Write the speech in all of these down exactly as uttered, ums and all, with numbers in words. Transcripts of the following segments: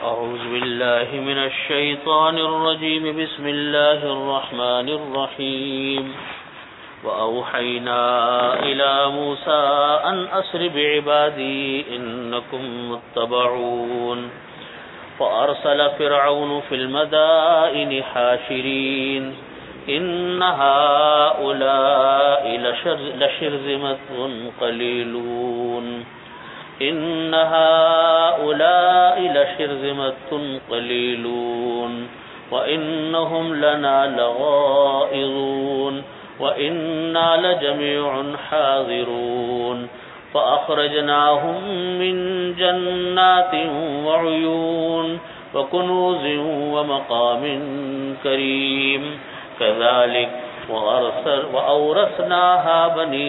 أعوذ بالله من الشيطان الرجيم بسم الله الرحمن الرحيم وأوحينا إلى موسى أن أسر بعبادي إنكم متبعون فأرسل فرعون في المدائن حاشرين إن هؤلاء لشرذمة قليلون إن هؤلاء لشرذمة قليلون وإنهم لنا لغائظون وإنا لجميع حاذرون فأخرجناهم من جنات وعيون وكنوز ومقام كريم كذلك وأورثناها بني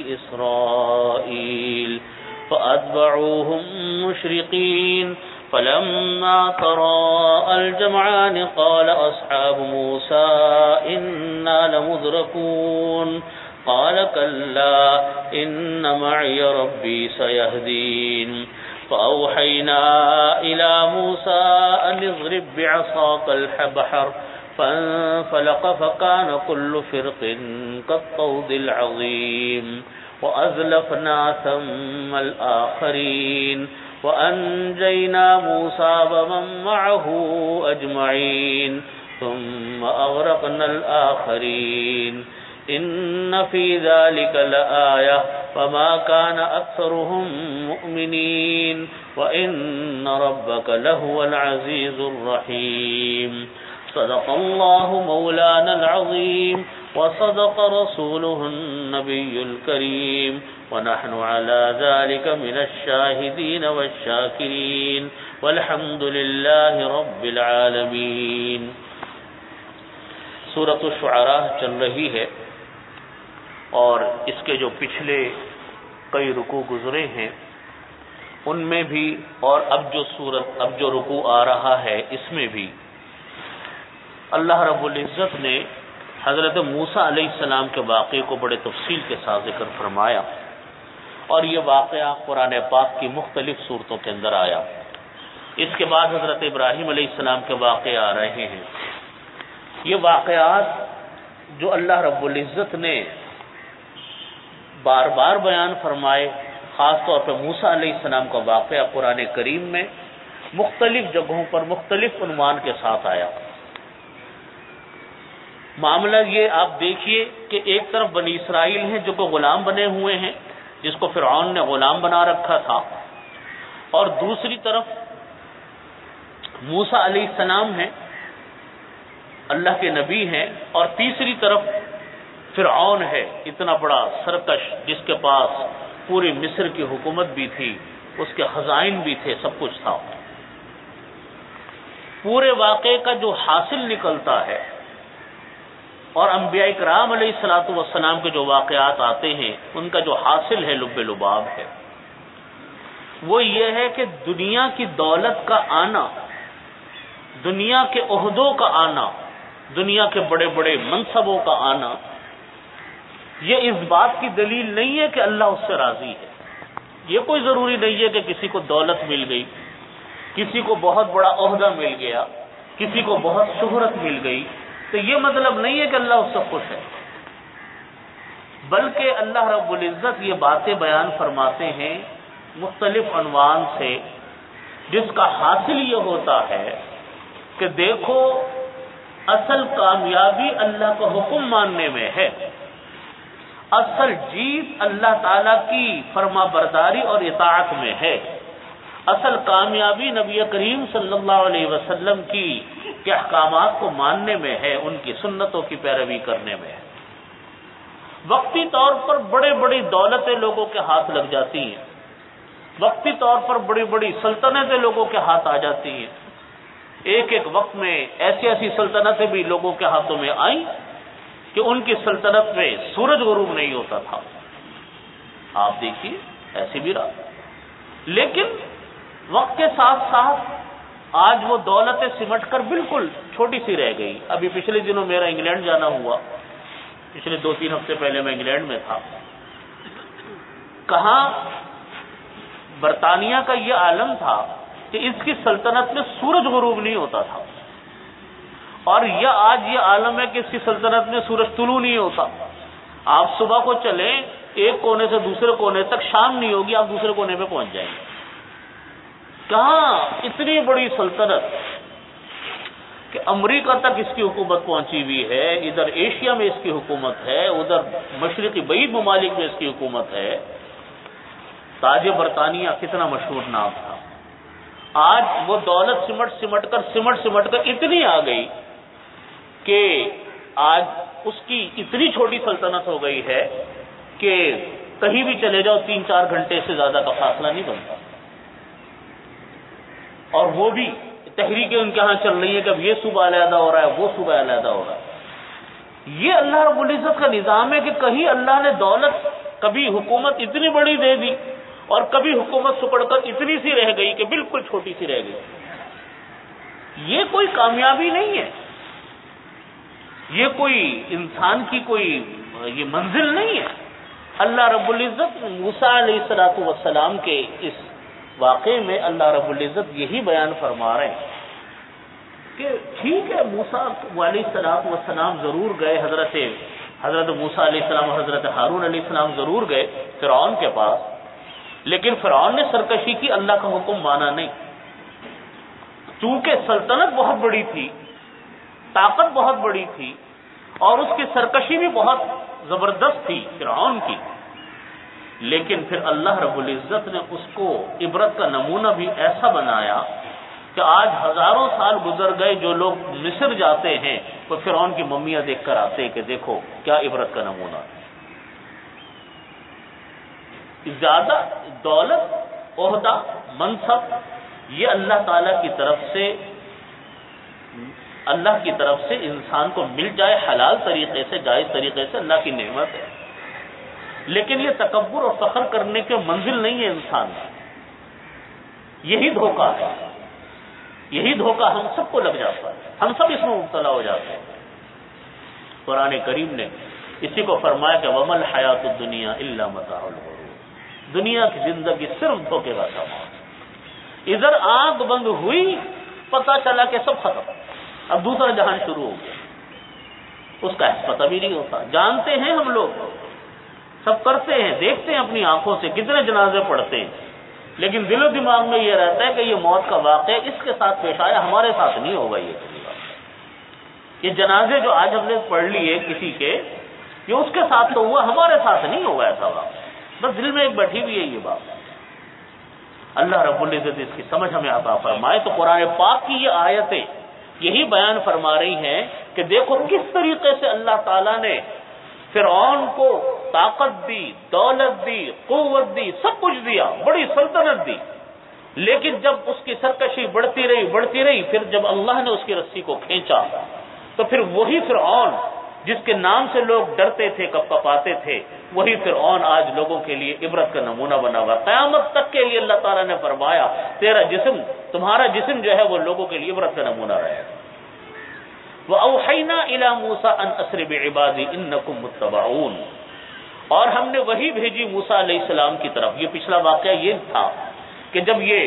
إسرائيل فأتبعوهم مشرقين فلما تراءى الجمعان قال أصحاب موسى إنا لمدركون قال كلا إن معي ربي سيهدين فأوحينا إلى موسى أن اضرب بعصاك البحر فانفلق فكان كل فرق كالطود العظيم وأزلفنا ثم الآخرين وأنجينا موسى ومن معه أجمعين ثم أغرقنا الآخرين إن في ذلك لآية وما كان أكثرهم مؤمنين وإن ربك لهو العزيز الرحيم صدق الله مولانا العظيم وصدق رسوله النبي الكريم ونحن على ذلك من الشاهدين والشاكرين والحمد لله رب العالمين۔ سورۃ الشعراء چل رہی ہے اور اس کے جو پچھلے کئی رکوع گزرے ہیں ان میں بھی اور اب جو سورت اب جو رکوع آ رہا ہے اس میں بھی اللہ رب العزت نے حضرت موسیٰ علیہ السلام کے واقعے کو بڑے تفصیل کے ساتھ ذکر فرمایا، اور یہ واقعہ قرآن پاک کی مختلف صورتوں کے اندر آیا۔ اس کے بعد حضرت ابراہیم علیہ السلام کے واقعے آ رہے ہیں۔ یہ واقعات جو اللہ رب العزت نے بار بار بیان فرمائے، خاص طور پر موسیٰ علیہ السلام کا واقعہ قرآن کریم میں مختلف جگہوں پر مختلف عنوان کے ساتھ آیا۔ معاملہ یہ آپ دیکھیے کہ ایک طرف بنی اسرائیل ہیں جو کہ غلام بنے ہوئے ہیں، جس کو فرعون نے غلام بنا رکھا تھا، اور دوسری طرف موسیٰ علیہ السلام ہیں، اللہ کے نبی ہیں، اور تیسری طرف فرعون ہے، اتنا بڑا سرکش جس کے پاس پوری مصر کی حکومت بھی تھی، اس کے خزائن بھی تھے، سب کچھ تھا۔ پورے واقعے کا جو حاصل نکلتا ہے اور انبیاء کرام علیہ الصلوۃ والسلام کے جو واقعات آتے ہیں ان کا جو حاصل ہے، لب لباب ہے، وہ یہ ہے کہ دنیا کی دولت کا آنا، دنیا کے عہدوں کا آنا، دنیا کے بڑے بڑے منصبوں کا آنا، یہ اس بات کی دلیل نہیں ہے کہ اللہ اس سے راضی ہے۔ یہ کوئی ضروری نہیں ہے کہ کسی کو دولت مل گئی، کسی کو بہت بڑا عہدہ مل گیا، کسی کو بہت شہرت مل گئی، تو یہ مطلب نہیں ہے کہ اللہ اس سے خوش ہے، بلکہ اللہ رب العزت یہ باتیں بیان فرماتے ہیں مختلف عنوان سے، جس کا حاصل یہ ہوتا ہے کہ دیکھو اصل کامیابی اللہ کا حکم ماننے میں ہے، اصل جیت اللہ تعالی کی فرما برداری اور اطاعت میں ہے، اصل کامیابی نبی کریم صلی اللہ علیہ وسلم کی کے احکامات کو ماننے میں ہے، ان کی سنتوں کی پیروی کرنے میں ہے۔ وقتی طور پر بڑے بڑی دولتیں لوگوں کے ہاتھ لگ جاتی ہیں، وقتی طور پر بڑی بڑی سلطنتیں لوگوں کے ہاتھ آ جاتی ہیں، ایک ایک وقت میں ایسی ایسی سلطنتیں بھی لوگوں کے ہاتھوں میں آئیں کہ ان کی سلطنت میں سورج غروب نہیں ہوتا تھا، آپ دیکھیے ایسی بھی رہا، لیکن وقت کے ساتھ ساتھ آج وہ دولتیں سمٹ کر بالکل چھوٹی سی رہ گئی۔ ابھی پچھلے دنوں میرا انگلینڈ جانا ہوا، پچھلے دو تین ہفتے پہلے میں انگلینڈ میں تھا، کہاں برطانیہ کا یہ عالم تھا کہ اس کی سلطنت میں سورج غروب نہیں ہوتا تھا، اور یہ آج یہ عالم ہے کہ اس کی سلطنت میں سورج طلوع نہیں ہوتا. آپ صبح کو چلیں ایک کونے سے دوسرے کونے تک، شام نہیں ہوگی آپ دوسرے کونے پہ پہنچ جائیں گے. کہاں اتنی بڑی سلطنت کہ امریکہ تک اس کی حکومت پہنچی ہوئی ہے، ادھر ایشیا میں اس کی حکومت ہے، ادھر مشرقی بعید ممالک میں اس کی حکومت ہے. تاج برطانیہ کتنا مشہور نام تھا، آج وہ دولت سمٹ سمٹ کر سمٹ سمٹ کر اتنی آ گئی کہ آج اس کی اتنی چھوٹی سلطنت ہو گئی ہے کہ کہیں بھی چلے جاؤ تین چار گھنٹے سے زیادہ کا فاصلہ نہیں بنتا. اور وہ بھی تحریکیں ان کے ہاں چل رہی ہیں کہ اب یہ صوبہ علیحدہ ہو رہا ہے، وہ صوبہ علیحدہ ہو رہا ہے. یہ اللہ رب العزت کا نظام ہے کہ کہیں اللہ نے دولت کبھی حکومت اتنی بڑی دے دی اور کبھی حکومت سکڑ کر اتنی سی رہ گئی کہ بالکل چھوٹی سی رہ گئی. یہ کوئی کامیابی نہیں ہے، یہ کوئی انسان کی کوئی یہ منزل نہیں ہے. اللہ رب العزت موسیٰ علیہ الصلوۃ والسلام کے اس واقعے میں اللہ رب العزت یہی بیان فرما رہے ہیں کہ ٹھیک ہے موسیٰ علیہ الصلوۃ والسلام ضرور گئے، حضرت حضرت موسیٰ علیہ السلام اور حضرت ہارون علیہ السلام ضرور گئے فرعون کے پاس، لیکن فرعون نے سرکشی کی، اللہ کا حکم مانا نہیں. چونکہ سلطنت بہت بڑی تھی، طاقت بہت بڑی تھی، اور اس کی سرکشی بھی بہت زبردست تھی فرعون کی، لیکن پھر اللہ رب العزت نے اس کو عبرت کا نمونہ بھی ایسا بنایا کہ آج ہزاروں سال گزر گئے، جو لوگ مصر جاتے ہیں وہ فرعون کی ممیاں دیکھ کر آتے ہیں کہ دیکھو کیا عبرت کا نمونہ. زیادہ دولت، عہدہ، منصب یہ اللہ تعالی کی طرف سے اللہ کی طرف سے انسان کو مل جائے حلال طریقے سے، جائز طریقے سے، اللہ کی نعمت ہے، لیکن یہ تکبر اور فخر کرنے کے منزل نہیں ہے انسان. یہی دھوکہ ہے، یہی دھوکہ ہم سب کو لگ جاتا ہے، ہم سب اس میں مبتلا ہو جاتے ہیں. قرآن کریم نے اسی کو فرمایا کہ وَمَا الْحَيَاةُ الدُّنْيَا إِلَّا مَتَاعُ الْغُرُورِ، دنیا کی زندگی صرف دھوکے کا سامان. ادھر آنکھ بند ہوئی پتہ چلا کہ سب ختم، اب دوسرا جہان شروع ہو گیا، اس کا پتہ بھی نہیں ہوتا. جانتے ہیں ہم لوگ، سب کرتے ہیں، دیکھتے ہیں اپنی آنکھوں سے کتنے جنازے پڑھتے ہیں، لیکن دل و دماغ میں یہ رہتا ہے کہ یہ موت کا واقعہ اس کے ساتھ پیش آیا، ہمارے ساتھ نہیں ہوگا. یہ کبھی بات، یہ جنازے جو آج ہم نے پڑھ لیے کسی کے، یہ اس کے ساتھ تو ہوا، ہمارے ساتھ نہیں ہوگا ایسا واقعہ. بس دل میں ایک بیٹھی ہوئی ہے یہ بات. اللہ رب العزت اس کی سمجھ ہمیں عطا فرمائے. تو قرآن پاک کی یہ آیتیں یہی بیان فرما رہی ہیں کہ دیکھو کس طریقے سے اللہ تعالیٰ نے فرعون کو طاقت دی، دولت دی، قوت دی، سب کچھ دیا، بڑی سلطنت دی، لیکن جب اس کی سرکشی بڑھتی رہی بڑھتی رہی پھر جب اللہ نے اس کی رسی کو کھینچا تو پھر وہی فرعون جس کے نام سے لوگ ڈرتے تھے، کپ کپاتے تھے، وہی فرعون آج لوگوں کے لیے عبرت کا نمونہ بنا ہوا. قیامت تک کے لیے اللہ تعالیٰ نے فرمایا تیرا جسم، تمہارا جسم جو ہے وہ لوگوں کے لیے عبرت کا نمونہ رہے. وَأَوْحَيْنَا إِلَى مُوسَىٰ أَنْ أَسْرِ بِعِبَادِي إِنَّكُمْ مُتَّبَعُونَ، اور ہم نے وہی بھیجی موسیٰ علیہ السلام کی طرف. یہ پچھلا واقعہ یہ تھا کہ جب یہ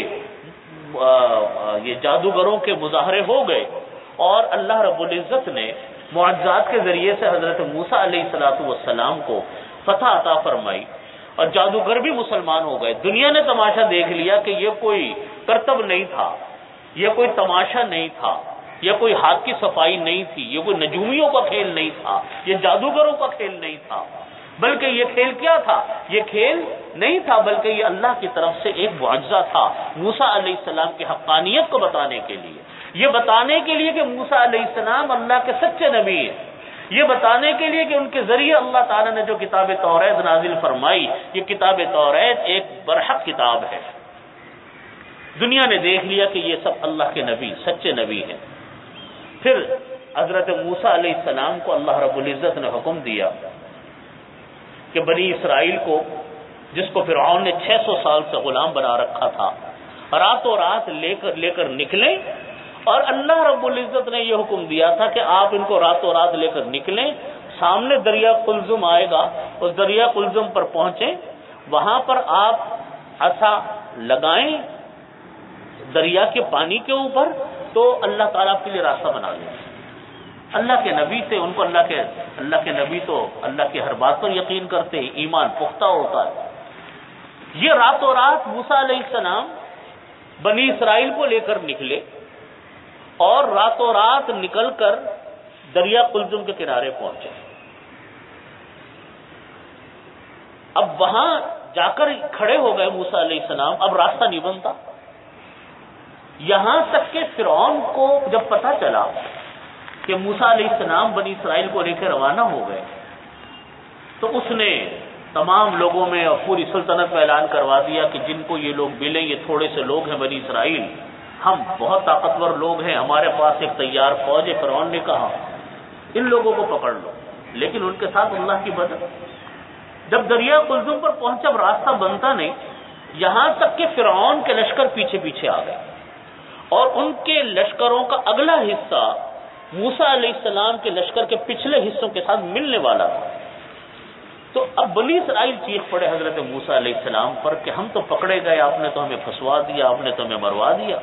یہ جادوگروں کے مظاہرے ہو گئے اور اللہ رب العزت نے معجزات کے ذریعے سے حضرت موسیٰ علیہ الصلوۃ والسلام کو فتح عطا فرمائی اور جادوگر بھی مسلمان ہو گئے. دنیا نے تماشا دیکھ لیا کہ یہ کوئی کرتب نہیں تھا، یہ کوئی تماشا نہیں تھا، یہ کوئی ہاتھ کی صفائی نہیں تھی، یہ کوئی نجومیوں کا کھیل نہیں تھا، یہ جادوگروں کا کھیل نہیں تھا، بلکہ یہ کھیل کیا تھا؟ یہ کھیل نہیں تھا بلکہ یہ اللہ کی طرف سے ایک معجزہ تھا موسیٰ علیہ السلام کی حقانیت کو بتانے کے لیے، یہ بتانے کے لیے کہ موسیٰ علیہ السلام اللہ کے سچے نبی ہیں، یہ بتانے کے لیے کہ ان کے ذریعے اللہ تعالیٰ نے جو کتاب توریت نازل فرمائی، یہ کتاب توریت ایک برحق کتاب ہے. دنیا نے دیکھ لیا کہ یہ سب اللہ کے نبی، سچے نبی ہیں. پھر حضرت موسیٰ علیہ السلام کو اللہ رب العزت نے حکم دیا کہ بنی اسرائیل کو، جس کو فرعون نے چھ سو سال سے غلام بنا رکھا تھا، راتوں رات لے کر لے کر نکلیں. اور اللہ رب العزت نے یہ حکم دیا تھا کہ آپ ان کو راتوں رات لے کر نکلیں، سامنے دریا قلزم آئے گا، اس دریا قلزم پر پہنچیں، وہاں پر آپ عصا لگائیں، دریا کے پانی کے اوپر تو اللہ تعالیٰ آپ کے لیے راستہ بنا دیں. اللہ کے نبی سے ان کو اللہ کے اللہ کے نبی تو اللہ کی ہر بات پر یقین کرتے ہیں، ایمان پختہ ہوتا ہے. یہ راتوں رات موسیٰ علیہ السلام بنی اسرائیل کو لے کر نکلے اور راتوں رات نکل کر دریا قلزم کے کنارے پہنچے. اب وہاں جا کر کھڑے ہو گئے موسیٰ علیہ السلام. اب راستہ نہیں بنتا. یہاں تک کہ فرعون کو جب پتہ چلا کہ موسیٰ علیہ السلام بنی اسرائیل کو لے کے روانہ ہو گئے تو اس نے تمام لوگوں میں اور پوری سلطنت میں اعلان کروا دیا کہ جن کو یہ لوگ ملیں یہ تھوڑے سے لوگ ہیں بنی اسرائیل، ہم بہت طاقتور لوگ ہیں، ہمارے پاس ایک تیار فوج ہے. فرعون نے کہا ان لوگوں کو پکڑ لو، لیکن ان کے ساتھ اللہ کی مدد. جب دریا قلزم پر پہنچا اب راستہ بنتا نہیں، یہاں تک کہ فرعون کے لشکر پیچھے پیچھے آ گئے اور ان کے لشکروں کا اگلا حصہ موسیٰ علیہ السلام کے لشکر کے پچھلے حصوں کے ساتھ ملنے والا تھا. تو اب بنی اسرائیل چیخ پڑے حضرت موسیٰ علیہ السلام پر کہ ہم تو پکڑے گئے، آپ نے تو ہمیں پھنسوا دیا، آپ نے تو ہمیں مروا دیا.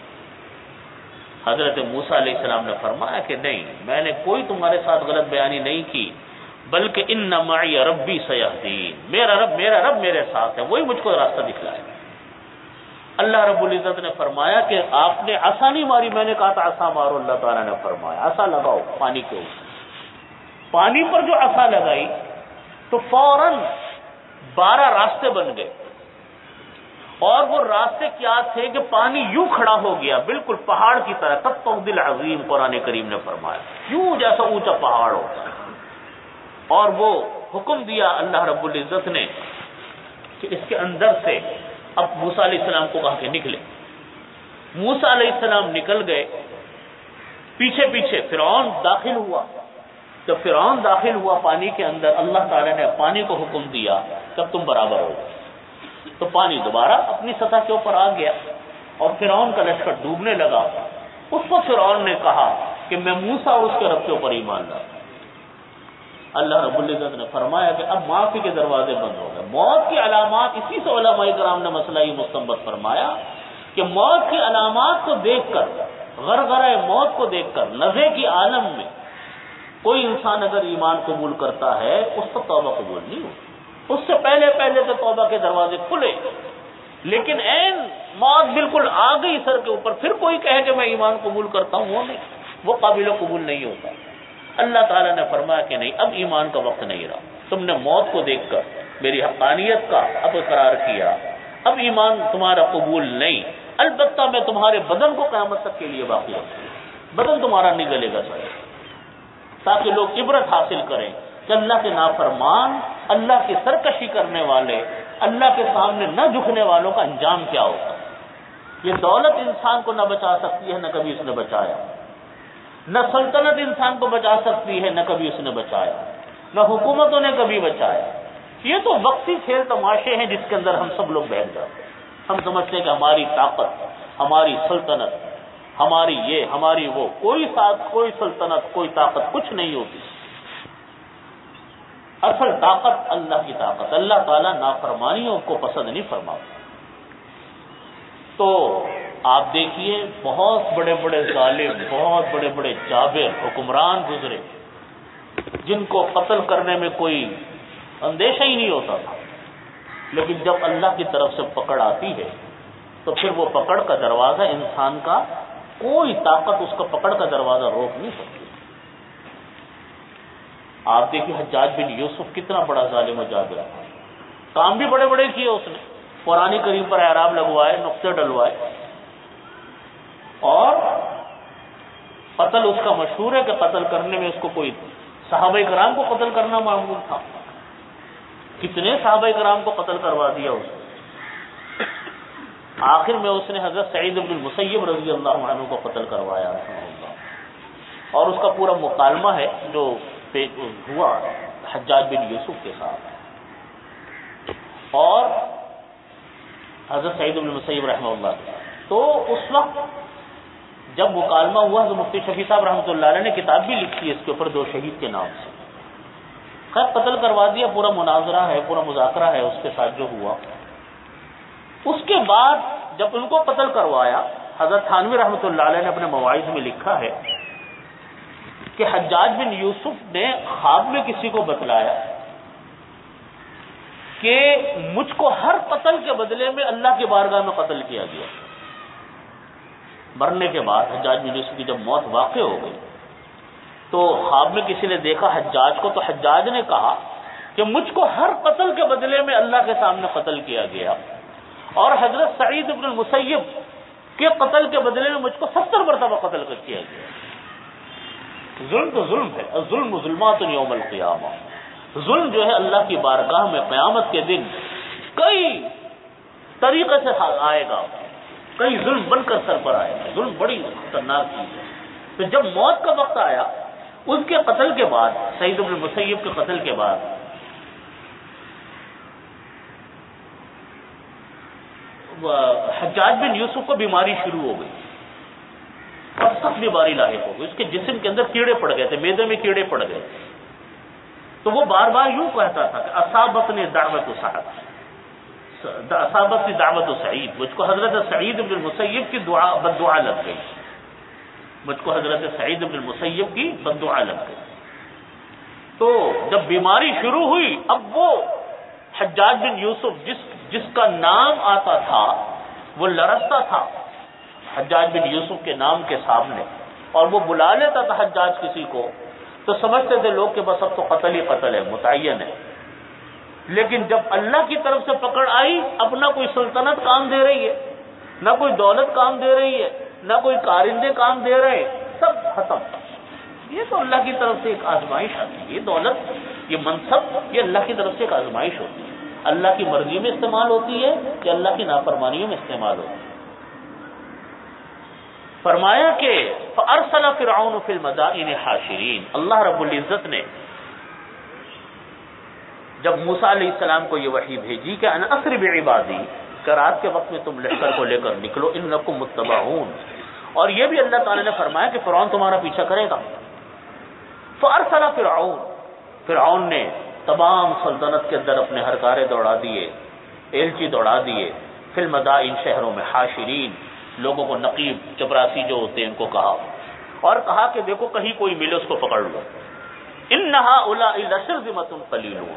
حضرت موسیٰ علیہ السلام نے فرمایا کہ نہیں، میں نے کوئی تمہارے ساتھ غلط بیانی نہیں کی، بلکہ ان معی ربی سیہدین، میرا رب میرا رب میرے ساتھ ہے، وہی مجھ کو راستہ دکھلائے. اللہ رب العزت نے فرمایا کہ آپ نے عصا نہیں ماری، میں نے کہا تھا عصا مارو. اللہ تعالیٰ نے فرمایا عصا لگاؤ پانی کے اوپر. پانی پر جو عصا لگائی تو فوراً بارہ راستے بن گئے، اور وہ راستے کیا تھے کہ پانی یوں کھڑا ہو گیا بالکل پہاڑ کی طرح. کالطود العظیم قرآن کریم نے فرمایا، یوں جیسا اونچا پہاڑ ہوتا ہے. اور وہ حکم دیا اللہ رب العزت نے کہ اس کے اندر سے اب موسیٰ علیہ السلام کو کہا کہ نکلے. موسیٰ علیہ السلام نکل گئے، پیچھے پیچھے فرعون داخل ہوا. جب فرعون داخل ہوا پانی کے اندر، اللہ تعالیٰ نے پانی کو حکم دیا تب تم برابر ہو. تو پانی دوبارہ اپنی سطح کے اوپر آ گیا اور فرعون کا لشکر ڈوبنے لگا. اس وقت فرعون نے کہا کہ میں موسیٰ اور اس کے رب کے اوپر ایمان لاتا. اللہ رب العزت نے فرمایا کہ اب معافی کے دروازے بند ہو گئے. موت کی علامات، اسی سے علماء کرام نے مسئلہ یہ مستنبط فرمایا کہ موت کی علامات کو دیکھ کر، غرغرہ موت کو دیکھ کر لظے کی عالم میں کوئی انسان اگر ایمان قبول کرتا ہے اس کو توبہ قبول نہیں ہوتی. اس سے پہلے پہلے تو توبہ کے دروازے کھلے، لیکن عین موت بالکل آ گئی سر کے اوپر، پھر کوئی کہے کہ میں ایمان قبول کرتا ہوں، وہ نہیں، وہ قابل قبول نہیں ہوتا. اللہ تعالیٰ نے فرمایا کہ نہیں، اب ایمان کا وقت نہیں رہا. تم نے موت کو دیکھ کر میری حقانیت کا اب اقرار کیا، اب ایمان تمہارا قبول نہیں. البتہ میں تمہارے بدن کو قیامت تک کے لیے باقی رکھوں گا، بدن تمہارا نہیں گلے گا سر، تاکہ لوگ عبرت حاصل کریں کہ اللہ کے نافرمان، اللہ کی سرکشی کرنے والے، اللہ کے سامنے نہ جھکنے والوں کا انجام کیا ہوتا ہے. یہ دولت انسان کو نہ بچا سکتی ہے، نہ کبھی اس نے بچایا. نہ سلطنت انسان کو بچا سکتی ہے، نہ کبھی اس نے بچایا. نہ حکومتوں نے کبھی بچایا. یہ تو وقتی کھیل تماشے ہیں جس کے اندر ہم سب لوگ بہت جاتے ہیں. ہم سمجھتے ہیں کہ ہماری طاقت، ہماری سلطنت، ہماری یہ ہماری وہ. کوئی ساتھ کوئی سلطنت کوئی طاقت کچھ نہیں ہوتی. اصل طاقت اللہ کی طاقت. اللہ تعالیٰ نافرمانیوں کو پسند نہیں فرماتا. تو آپ دیکھیے بہت بڑے بڑے ظالم، بہت بڑے بڑے جابر حکمران گزرے جن کو قتل کرنے میں کوئی اندیشہ ہی نہیں ہوتا تھا، لیکن جب اللہ کی طرف سے پکڑ آتی ہے تو پھر وہ پکڑ کا دروازہ انسان کا کوئی طاقت اس کا پکڑ کا دروازہ روک نہیں سکتی. آپ دیکھیے حجاج بن یوسف کتنا بڑا ظالم و جابر تھا. کام بھی بڑے بڑے کیے اس نے، قرآن کریم پر اعراب لگوائے، نقطے ڈلوائے، اور قتل اس کا مشہور ہے کہ قتل کرنے میں اس کو کوئی صحابہ کرام کو قتل کرنا معمول تھا. کتنے صحابہ کرام کو قتل کروا دیا اس نے. آخر میں اس نے حضرت سعید بن المسیب رضی اللہ عنہ کو قتل کروایا اور اس کا پورا مکالمہ ہے جو ہوا حجاج بن یوسف کے ساتھ. اور حضرت سعید بن المسیب رحمہ اللہ، تو اس وقت جب مکالمہ ہوا تو مفتی شفیع صاحب رحمۃ اللہ علیہ نے کتاب بھی لکھی ہے اس کے اوپر، دو شہید کے نام سے. خیر قتل کروا دیا، پورا مناظرہ ہے، پورا مذاکرہ ہے اس کے ساتھ جو ہوا. اس کے بعد جب ان کو قتل کروایا حضرت تھانوی رحمۃ اللہ علیہ نے اپنے مواعظ میں لکھا ہے کہ حجاج بن یوسف نے خواب میں کسی کو بتلایا کہ مجھ کو ہر قتل کے بدلے میں اللہ کی بارگاہ میں قتل کیا گیا. مرنے کے بعد حجاج بن یوسف کی جب موت واقع ہو گئی تو خواب میں کسی نے دیکھا حجاج کو, تو حجاج نے کہا کہ مجھ کو ہر قتل کے بدلے میں اللہ کے سامنے قتل کیا گیا, اور حضرت سعید بن المسیب کے قتل کے بدلے میں مجھ کو ستر مرتبہ قتل کر کیا گیا. ظلم تو ظلم ہے, ظلم ظلمات یوم القیامہ. ظلم جو ہے اللہ کی بارگاہ میں قیامت کے دن کئی طریقے سے آئے گا, کئی ظلم بن کر سر پر آئے گا. ظلم بڑی خطرناک چیز ہے. تو جب موت کا وقت آیا اس کے قتل کے بعد, سعید بن المسیب کے قتل کے بعد, حجاج بن یوسف کو بیماری شروع ہو گئی اور سخت بیماری لاحق ہو گئی. اس کے جسم کے اندر کیڑے پڑ گئے تھے, معدے میں کیڑے پڑ گئے. تو وہ بار بار یوں کہتا تھا کہ اصابت نے دعوت سعد, اصابت نے دعوت سعید. مجھ کو حضرت سعید بن المسیب کی دعا بد دعا لگ گئی, مجھ کو حضرت سعید بن المسیب کی بد دعا لگ گئی. تو جب بیماری شروع ہوئی, اب وہ حجاج بن یوسف جس جس کا نام آتا تھا وہ لرزتا تھا حجاج بن یوسف کے نام کے سامنے, اور وہ بلا لیتا تھا حجاج کسی کو تو سمجھتے تھے لوگ کہ بس اب تو قتل ہی قتل ہے, متعین ہے. لیکن جب اللہ کی طرف سے پکڑ آئی, اپنا کوئی سلطنت کام دے رہی ہے, نہ کوئی دولت کام دے رہی ہے, نہ کوئی کارندے کام دے رہے, سب ختم. یہ تو اللہ کی طرف سے ایک آزمائش آتی ہے. یہ دولت, یہ منصب, یہ اللہ کی طرف سے ایک آزمائش ہوتی ہے. اللہ کی مرضی میں استعمال ہوتی ہے کہ اللہ کی نافرمانیوں میں استعمال ہوتی ہے. فرمایا کہ فارسل فرعون فی المدائن حاشرین. اللہ رب العزت نے جب موسیٰ علیہ السلام کو یہ وحی بھیجی کہ ان اسر بعبادی, کہ رات کے وقت میں تم لشکر کو لے کر نکلو, انکم متبعون. اور یہ بھی اللہ تعالی نے فرمایا کہ فرعون تمہارا پیچھا کرے گا. فارسل فرعون, فرعون نے تمام سلطنت کے اندر اپنے ہرکارے دوڑا دیے, ایلچی دوڑا دیے. فی المدائن, شہروں میں, حاشرین, لوگوں کو نقیب چپراسی جو ہوتے ہیں ان کو کہا, اور کہا کہ دیکھو کہیں کوئی ملے اس کو پکڑ لو. ان هؤلاء لشرذمۃ قلیلون,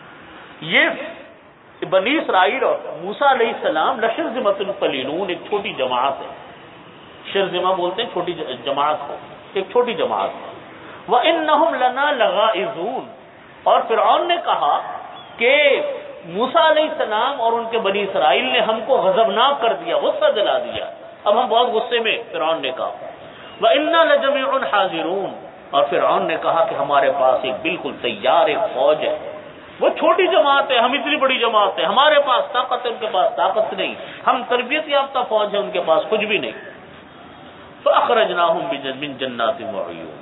یہ بنی اسرائیل اور موسیٰ علیہ السلام لشرذمۃ قلیلون, ایک چھوٹی جماعت ہے. شرذمہ بولتے ہیں چھوٹی جماعت کو, ایک چھوٹی جماعت. وانہم لنا لغائظون, اور فرعون نے کہا کہ موسیٰ علیہ السلام اور ان کے بنی اسرائیل نے ہم کو غضبناک کر دیا, غصہ دلا دیا, اب ہم بہت غصے میں. فرعون نے کہا وَإِنَّا لَجَمِيعٌ حَاضِرُونَ, اور فرعون نے کہا کہ ہمارے پاس ایک بالکل تیار ایک فوج ہے. وہ چھوٹی جماعت ہے, ہم اتنی بڑی جماعت ہے, ہمارے پاس طاقت ہے, ان کے پاس طاقت نہیں. ہم تربیت یافتہ فوج ہے, ان کے پاس کچھ بھی نہیں. فَأَخْرَجْنَاهُمْ مِنْ جَنَّاتٍ وَعُيُونٍ.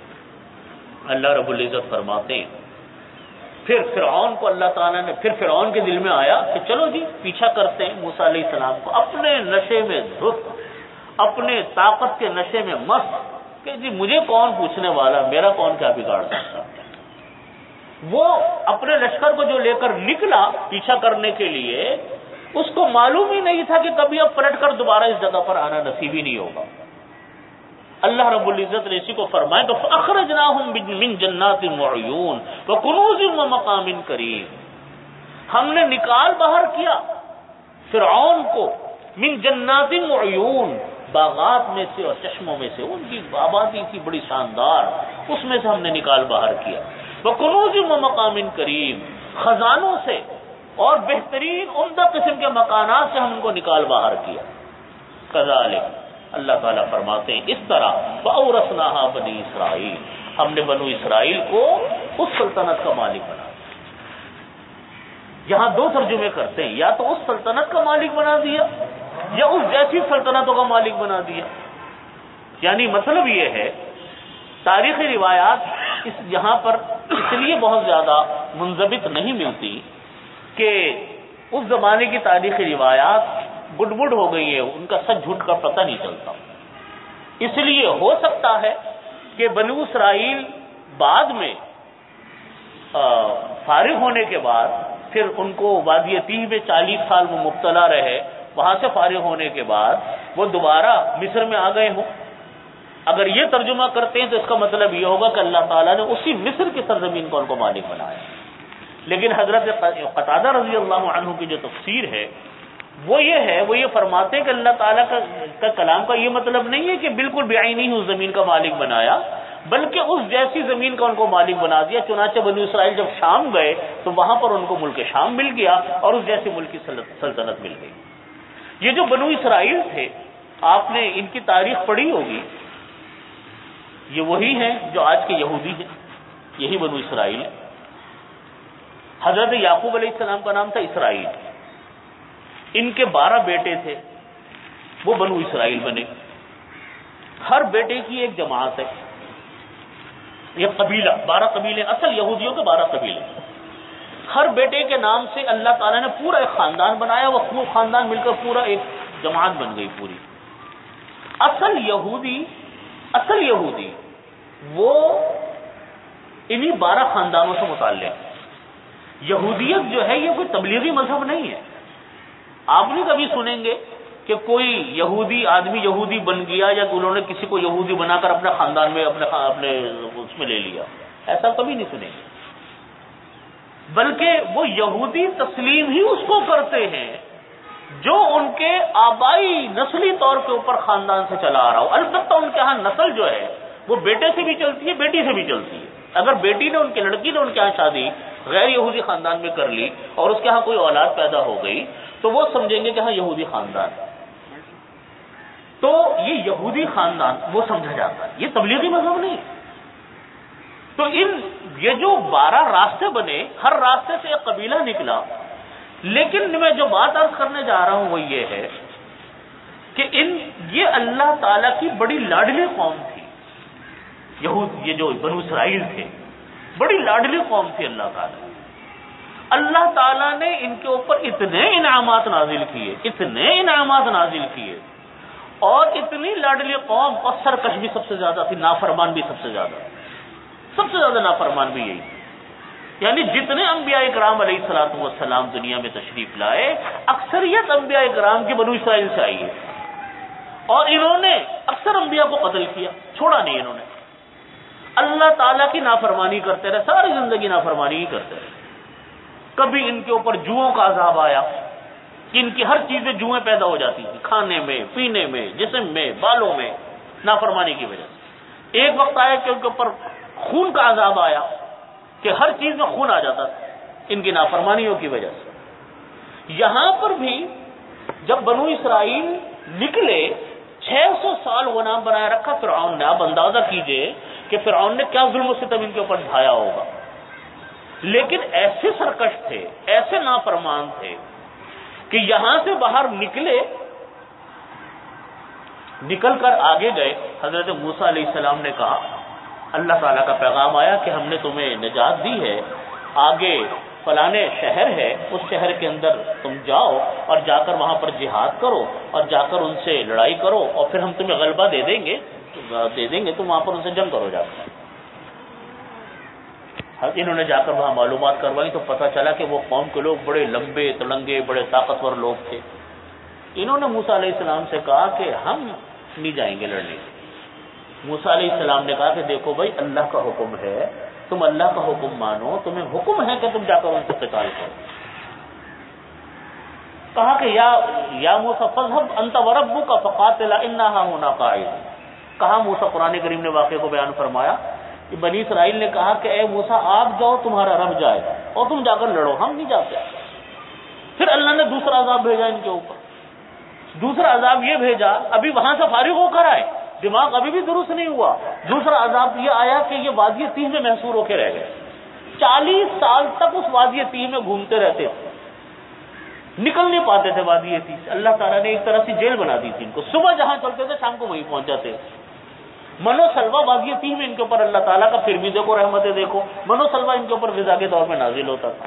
اللہ رب العزت فرماتے ہیں پھر فرعون کو اللہ تعالیٰ نے, پھر فرعون کے دل میں آیا کہ چلو جی پیچھا کرتے ہیں موسیٰ علیہ السلام کو, اپنے نشے میں دھت, اپنے طاقت کے نشے میں مست, کہ جی مجھے کون پوچھنے والا, میرا کون کیا بگاڑ سکتا. وہ اپنے لشکر کو جو لے کر نکلا پیچھا کرنے کے لیے, اس کو معلوم ہی نہیں تھا کہ کبھی اب پلٹ کر دوبارہ اس جگہ پر آنا نصیب ہی نہیں ہوگا. اللہ رب العزت نے اسی کو فرمایا کہ فَأَخْرَجْنَاهُمْ مِنْ جَنَّاتٍ وَعُيُونٍ وَكُنُوزٍ وَمَقَامٍ كَرِيمٍ. ہم نے نکال باہر کیا فرعون کو من جنات وعیون, باغات میں سے اور چشموں میں سے, ان کی آبادی کی بڑی شاندار, اس میں سے ہم نے نکال باہر کیا. وَكُنُوزٍ وَمَقَامٍ كَرِيمٍ, خزانوں سے اور بہترین عمدہ قسم کے مکانات سے ہم ان کو نکال باہر کیا. كَذَلِكَ, اللہ تعالیٰ فرماتے ہیں اس طرح وَأَوْرَثْنَاهَا بَنِي اسرائیل, ہم نے بنو اسرائیل کو اس سلطنت کا مالک بنا دیا. یہاں دو ترجمے کرتے ہیں, یا تو اس سلطنت کا مالک بنا دیا یا اس جیسی سلطنتوں کا مالک بنا دیا. یعنی مطلب یہ ہے تاریخی روایات اس یہاں پر اس لیے بہت زیادہ منضبط نہیں ملتی کہ اس زمانے کی تاریخی روایات گڈ بڈ ہو گئی ہے, ان کا سچ جھوٹ کا پتہ نہیں چلتا. اس لیے ہو سکتا ہے کہ بنو اسرائیل بعد میں فارغ ہونے کے بعد پھر ان کو وادی تیہ میں چالیس سال وہ مبتلا رہے, وہاں سے فارغ ہونے کے بعد وہ دوبارہ مصر میں آ گئے ہوں. اگر یہ ترجمہ کرتے ہیں تو اس کا مطلب یہ ہوگا کہ اللہ تعالیٰ نے اسی مصر کی سرزمین کو ان کو مالک بنایا. لیکن حضرت قتادہ رضی اللہ عنہ کی جو تفسیر ہے وہ یہ ہے، وہ یہ فرماتے ہیں کہ اللہ تعالیٰ کا, کا کلام کا یہ مطلب نہیں ہے کہ بالکل بعینی اس زمین کا مالک بنایا، بلکہ اس جیسی زمین کا ان کو مالک بنا دیا. چنانچہ بنی اسرائیل جب شام گئے تو وہاں پر ان کو ملک شام مل گیا اور اس جیسی ملک کی سلطنت مل گئی. یہ جو بنو اسرائیل تھے، آپ نے ان کی تاریخ پڑھی ہوگی، یہ وہی ہیں جو آج کے یہودی ہیں، یہی بنو اسرائیل ہے. حضرت یعقوب علیہ السلام کا نام تھا اسرائیل. ان کے بارہ بیٹے تھے، وہ بنو اسرائیل بنے. ہر بیٹے کی ایک جماعت ہے، یہ قبیلہ، بارہ قبیلے، اصل یہودیوں کے بارہ قبیلے. ہر بیٹے کے نام سے اللہ تعالیٰ نے پورا ایک خاندان بنایا، وہ خاندان مل کر پورا ایک جماعت بن گئی پوری. اصل یہودی اصل یہودی وہ انہی بارہ خاندانوں سے متعلق. یہودیت جو ہے یہ کوئی تبلیغی مذہب نہیں ہے. آپ نہیں کبھی سنیں گے کہ کوئی یہودی آدمی یہودی بن گیا یا انہوں نے کسی کو یہودی بنا کر اپنے خاندان میں اپنے اپنے اس میں لے لیا، ایسا کبھی نہیں سنیں گے. بلکہ وہ یہودی تسلیم ہی اس کو کرتے ہیں جو ان کے آبائی نسلی طور کے اوپر خاندان سے چلا آ رہا ہو. البتہ ان کے ہاں نسل جو ہے وہ بیٹے سے بھی چلتی ہے، بیٹی سے بھی چلتی ہے. اگر بیٹی نے ان کی لڑکی نے ان کے ہاں شادی غیر یہودی خاندان میں کر لی اور اس کے ہاں کوئی اولاد پیدا ہو گئی تو وہ سمجھیں گے کہ ہاں یہودی خاندان. تو یہ یہودی خاندان وہ سمجھا جاتا ہے، یہ تبلیغی مذہب نہیں. تو ان یہ جو بارہ راستے بنے، ہر راستے سے ایک قبیلہ نکلا. لیکن میں جو بات عرض کرنے جا رہا ہوں وہ یہ ہے کہ ان یہ اللہ تعالیٰ کی بڑی لاڈلی قوم تھی. یہود یہ جو بنو اسرائیل تھے بڑی لاڈلی قوم تھی اللہ تعالیٰ. اللہ تعالیٰ نے ان کے اوپر اتنے انعامات نازل کیے، اتنے انعامات نازل کیے، اور اتنی لاڈلی قوم، اور سرکش بھی سب سے زیادہ تھی، نافرمان بھی سب سے زیادہ، سب سے زیادہ نافرمان بھی یہی. یعنی جتنے انبیاء کرام علیہ الصلوۃ والسلام دنیا میں تشریف لائے، اکثریت انبیاء کرام کی بنو اسرائیل سے آئی ہے، اور انہوں نے اکثر انبیاء کو قتل کیا، چھوڑا نہیں انہوں نے. اللہ تعالیٰ کی نافرمانی کرتے رہے، ساری زندگی نافرمانی ہی کرتے رہے. کبھی ان کے اوپر جوؤں کا عذاب آیا کہ ان کی ہر چیز میں جوئیں پیدا ہو جاتی تھی، کھانے میں، پینے میں، جسم میں، بالوں میں، نافرمانی کی وجہ سے. ایک وقت آیا کہ ان کے اوپر خون کا عذاب آیا کہ ہر چیز میں خون آ جاتا تھا ان کی نافرمانیوں کی وجہ سے. یہاں پر بھی جب بنو اسرائیل نکلے، چھ سو سال غلام بنائے رکھا فرعون نے. آپ اندازہ کیجئے کہ فرعون نے کیا ظلم و ستم ان کے اوپر ڈھایا ہوگا. لیکن ایسے سرکش تھے، ایسے نافرمان تھے کہ یہاں سے باہر نکلے، نکل کر آگے گئے. حضرت موسیٰ علیہ السلام نے کہا، اللہ تعالیٰ کا پیغام آیا کہ ہم نے تمہیں نجات دی ہے، آگے فلانے شہر ہے، اس شہر کے اندر تم جاؤ اور جا کر وہاں پر جہاد کرو اور جا کر ان سے لڑائی کرو، اور پھر ہم تمہیں غلبہ دے دیں گے دے دیں گے تم وہاں پر ان سے جنگ کرو جا کر. انہوں نے جا کر وہاں معلومات کروائی تو پتہ چلا کہ وہ قوم کے لوگ بڑے لمبے تڑنگے، بڑے طاقتور لوگ تھے. انہوں نے موسیٰ علیہ السلام سے کہا کہ ہم نہیں جائیں گے لڑنے. موسیٰ علیہ السلام نے کہا کہ دیکھو بھائی، اللہ کا حکم ہے، تم اللہ کا حکم مانو، تمہیں حکم ہے کہ تم جا کر ان سے قتال کرو. کہا کہ یا یا موسیٰ فاذهب انت وربک فقاتلا انا ہاہنا قاعدون. کہا موسیٰ، قرآن کریم نے واقعے کو بیان فرمایا کہ بنی اسرائیل نے کہا کہ اے موسیٰ آپ جاؤ، تمہارا رب جائے اور تم جا کر لڑو، ہم نہیں جاتے. پھر اللہ نے دوسرا عذاب بھیجا ان کے اوپر. دوسرا عذاب یہ بھیجا، ابھی وہاں سے فارغ ہو کر آئے، دماغ ابھی بھی درست نہیں ہوا. دوسرا عذاب یہ آیا کہ یہ وادی تیہ میں محصور ہو کے رہ گئے. چالیس سال تک اس وادی تیہ میں گھومتے رہتے تھے، نکل نہیں پاتے تھے وادی تیہ سے. اللہ تعالیٰ نے ایک طرح سے جیل بنا دی تھی ان کو. صبح جہاں چلتے تھے شام کو وہیں پہنچ جاتے. منو سلوا وادی تیہ میں ان کے اوپر اللہ تعالیٰ کا پھر بھی دیکھو رحمتیں دیکھو، منو سلوا ان کے اوپر غذا کے طور میں نازل ہوتا تھا.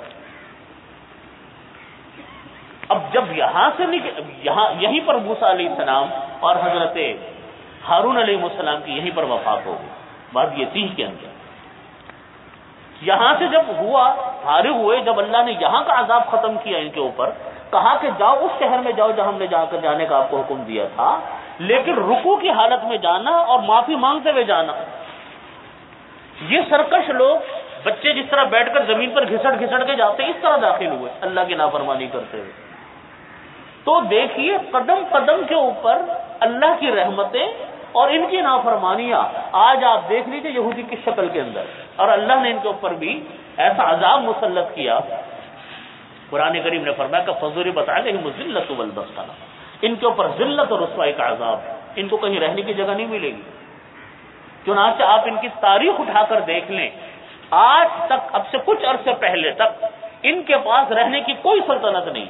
اب جب یہاں سے نکل یہاں یہیں پر موسیٰ علیہ السلام اور حضرت ہارون علیہ السلام کی یہیں پر وفات ہو گئی وادی تیہ کے اندر. یہاں سے جب ہوا، فارغ ہوئے، جب اللہ نے یہاں کا عذاب ختم کیا ان کے اوپر، کہا کہ جاؤ اس شہر میں جاؤ جہاں ہم نے جا کر جانے کا آپ کو حکم دیا تھا. لیکن رکوع کی حالت میں جانا اور معافی مانگتے ہوئے جانا، یہ سرکش لوگ بچے جس طرح بیٹھ کر زمین پر گھسٹ گھسٹ کے جاتے ہیں اس طرح داخل ہوئے اللہ کی نافرمانی کرتے ہوئے۔ تو دیکھیے قدم قدم کے اوپر اللہ کی رحمتیں اور ان کی نافرمانیاں، آج آپ دیکھ لیجیے یہودی کی شکل کے اندر، اور اللہ نے ان کے اوپر بھی ایسا عذاب مسلط کیا۔ قرآن کریم نے فرمایا کہ فضربت علیہم الذلۃ والمسکنہ، ان کے اوپر ذلت اور رسوائی کا عذاب، ان کو کہیں رہنے کی جگہ نہیں ملے گی۔ چنانچہ آپ ان کی تاریخ اٹھا کر دیکھ لیں، آج تک، اب سے کچھ عرصے پہلے تک ان کے پاس رہنے کی کوئی سلطنت نہیں،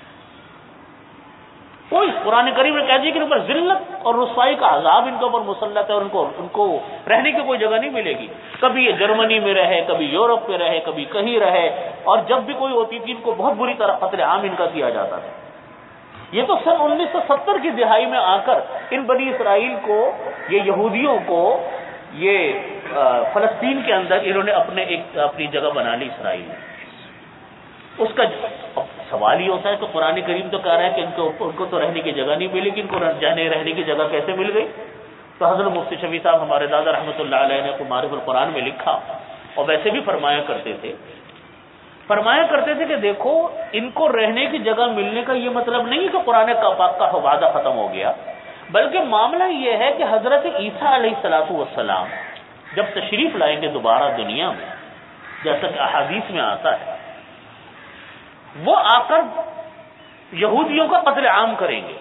کوئی۔ قرآن کریم نے کہہ دیا کہ ان پر ذلت اور رسوائی کا عذاب ان کے اوپر مسلط ہے، اور ان کو ان کو رہنے کی کوئی جگہ نہیں ملے گی۔ کبھی یہ جرمنی میں رہے، کبھی یورپ میں رہے، کبھی کہیں رہے، اور جب بھی کوئی ہوتی تھی ان کو بہت بری طرح قتل عام ان کا کیا جاتا تھا۔ یہ تو سن انیس سو ستر کی دہائی میں آ کر ان بنی اسرائیل کو، یہ یہودیوں کو، یہ فلسطین کے اندر انہوں نے اپنے ایک اپنی جگہ بنا لی اسرائیل میں۔ اس کا سوال یہ ہوتا ہے کہ قرآن کریم تو کہہ رہا ہے کہ ان کو ان کو تو رہنے کی جگہ نہیں ملی، کہ ان کو جانے رہنے کی جگہ کیسے مل گئی؟ تو حضرت مفتی شفیع صاحب ہمارے دادا رحمۃ اللہ علیہ نے معارف القرآن میں لکھا، اور ویسے بھی فرمایا کرتے تھے فرمایا کرتے تھے کہ دیکھو، ان کو رہنے کی جگہ ملنے کا یہ مطلب نہیں کہ قرآن پاک کا وعدہ ختم ہو گیا، بلکہ معاملہ یہ ہے کہ حضرت عیسیٰ علیہ الصلوۃ والسلام جب تشریف لائیں گے دوبارہ دنیا میں، جیسا کہ احادیث میں آتا ہے، وہ آ کر یہودیوں کا قتل عام کریں گے،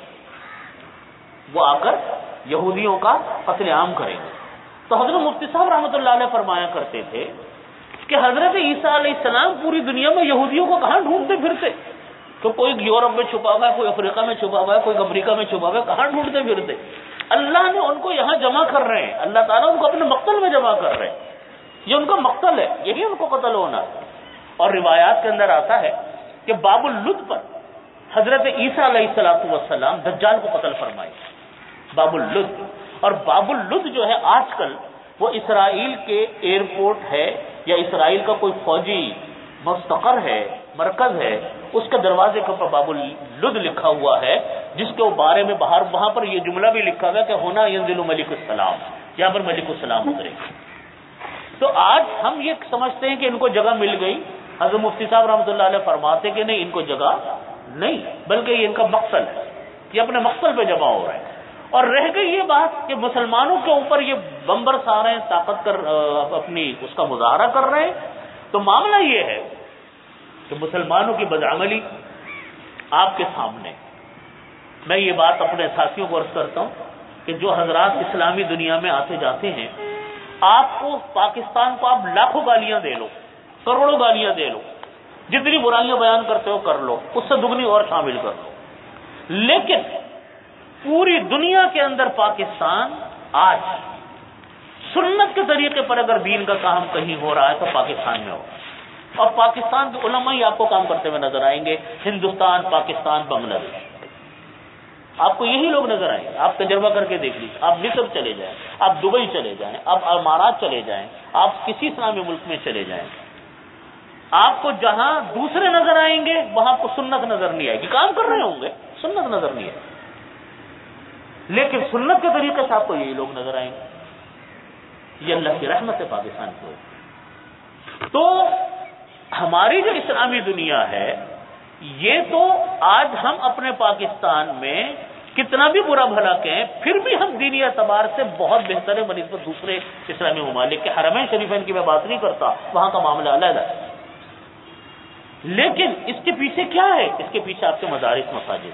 وہ آ کر یہودیوں کا قتل عام کریں گے۔ تو حضرت مفتی صاحب رحمۃ اللہ علیہ فرمایا کرتے تھے کہ حضرت عیسیٰ علیہ السلام پوری دنیا میں یہودیوں کو کہاں ڈھونڈتے پھرتے، کہ کوئی یورپ میں چھپا ہوا ہے، کوئی افریقہ میں چھپا ہوا ہے، کوئی امریکہ میں چھپا ہوا ہے، کہاں ڈھونڈتے پھرتے؟ اللہ نے ان کو یہاں جمع کر رہے ہیں، اللہ تعالیٰ ان کو اپنے مقتل میں جمع کر رہے ہیں، یہ ان کا مقتل ہے، یہی ان کو قتل ہونا ہے۔ اور روایات کے اندر آتا ہے کہ باب اللد پر حضرت عیسیٰ علیہ الصلوۃ والسلام دجال کو قتل فرمائے، باب اللد۔ اور باب اللد جو ہے آج کل وہ اسرائیل کے ایئرپورٹ ہے یا اسرائیل کا کوئی فوجی مستقر ہے، مرکز ہے، اس کے دروازے کے اوپر باب اللد لکھا ہوا ہے، جس کے بارے میں باہر وہاں پر یہ جملہ بھی لکھا ہوا ہے کہ ہونا ینزل ملک السلام، یہاں پر ملک السلام اترے۔ تو آج ہم یہ سمجھتے ہیں کہ ان کو جگہ مل گئی، حضرت مفتی صاحب رحمۃ اللہ علیہ فرماتے کہ نہیں، ان کو جگہ نہیں، بلکہ یہ ان کا مقتل ہے، یہ اپنے مقتل پہ جمع ہو رہے ہیں۔ اور رہ گئی یہ بات کہ مسلمانوں کے اوپر یہ بم برسا رہے ہیں، طاقت کر اپنی اس کا مظاہرہ کر رہے ہیں۔ تو معاملہ یہ ہے کہ مسلمانوں کی بدعملی آپ کے سامنے، میں یہ بات اپنے ساتھیوں کو عرض کرتا ہوں کہ جو حضرات اسلامی دنیا میں آتے جاتے ہیں، آپ کو پاکستان کو آپ لاکھوں گالیاں دے لو، کروڑوں گالیاں دے لو، جتنی برائیاں بیان کرتے ہو کر لو، اس سے دگنی اور شامل کر لو، لیکن پوری دنیا کے اندر پاکستان آج سنت کے طریقے پر اگر دین کا کام کہیں ہو رہا ہے تو پاکستان میں ہو، اور پاکستان کے علماء ہی آپ کو کام کرتے ہوئے نظر آئیں گے، ہندوستان، پاکستان، بنگلہ دیش، آپ کو یہی لوگ نظر آئیں گے۔ آپ تجربہ کر کے دیکھ لیجیے، آپ مصر چلے جائیں، آپ دبئی چلے جائیں، آپ امارات چلے جائیں، آپ کسی اسلامی ملک میں چلے جائیں، آپ کو جہاں دوسرے نظر آئیں گے وہاں آپ کو سنت نظر نہیں آئے گی، کام کر رہے ہوں گے، سنت نظر نہیں آئے گی، لیکن سنت کے طریقے سے آپ کو یہی لوگ نظر آئیں گے۔ یہ اللہ کی رحمت ہے پاکستان کو۔ تو ہماری جو اسلامی دنیا ہے، یہ تو آج ہم اپنے پاکستان میں کتنا بھی برا بھلا کہیں، پھر بھی ہم دینی اعتبار سے بہت بہتر ہے بنسبت دوسرے اسلامی ممالک کے۔ حرمین شریفین کی میں بات نہیں کرتا، وہاں کا معاملہ الگ ہے، لیکن اس کے پیچھے کیا ہے؟ اس کے پیچھے آپ کے مدارس، مساجد،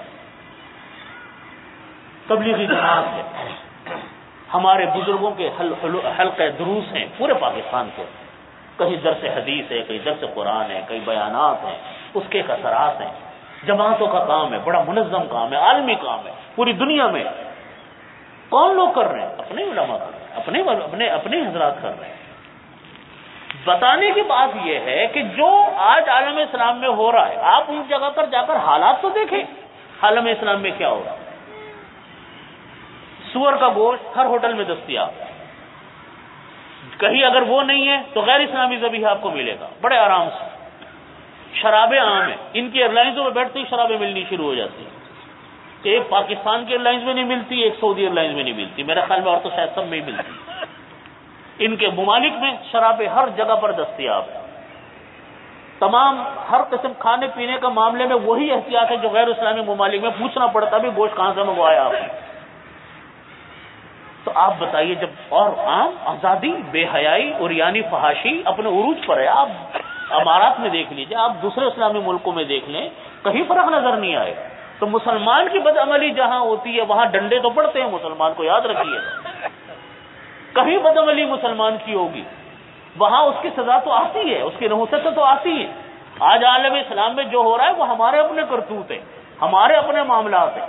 تبلیغی جماعت ہے، ہمارے بزرگوں کے حلقہ دروس ہیں پورے پاکستان کے، کہیں درس حدیث ہے، کہیں درس قرآن ہے، کہیں بیانات ہیں، اس کے ایک اثرات ہیں۔ جماعتوں کا کام ہے، بڑا منظم کام ہے، عالمی کام ہے، پوری دنیا میں کون لوگ کر رہے ہیں؟ اپنے علماء کر رہے ہیں، اپنے اپنے اپنے حضرات کر رہے ہیں۔ بتانے کی بات یہ ہے کہ جو آج عالم اسلام میں ہو رہا ہے، آپ ان جگہ پر جا کر حالات تو دیکھیں، عالم اسلام میں کیا ہو رہا ہے۔ سور کا گوشت ہر ہوٹل میں دستیاب، کہیں اگر وہ نہیں ہے تو غیر اسلامی ذبیحہ آپ کو ملے گا بڑے آرام سے۔ شرابیں عام ہیں، ان کی ایئر لائنوں میں بیٹھتے ہی شرابیں ملنی شروع ہو جاتی ہیں۔ کہ ایک پاکستان کی ایئر لائنز میں نہیں ملتی، ایک سعودی ایئر لائنز میں نہیں ملتی، میرے خیال میں اور تو شاید سب میں ہی ملتی۔ ان کے ممالک میں شرابیں ہر جگہ پر دستیاب ہے، تمام ہر قسم کھانے پینے کا معاملے میں وہی احتیاط ہے جو غیر اسلامی ممالک میں پوچھنا پڑتا بھی گوشت کہاں سے منگوایا آپ نے۔ تو آپ بتائیے، جب اور عام آزادی، بے حیائی اور یعنی فحاشی اپنے عروج پر ہے، آپ امارات میں دیکھ لیجیے، آپ دوسرے اسلامی ملکوں میں دیکھ لیں، کہیں فرق نظر نہیں آئے۔ تو مسلمان کی بدعملی جہاں ہوتی ہے وہاں ڈنڈے تو پڑتے ہیں مسلمان کو، یاد رکھیے گا۔ کہیں بدعملی مسلمان کی ہوگی وہاں اس کی سزا تو آتی ہے، اس کی نحوست تو آتی ہے۔ آج عالم اسلام میں جو ہو رہا ہے وہ ہمارے اپنے کرتوت ہیں، ہمارے اپنے معاملات ہیں۔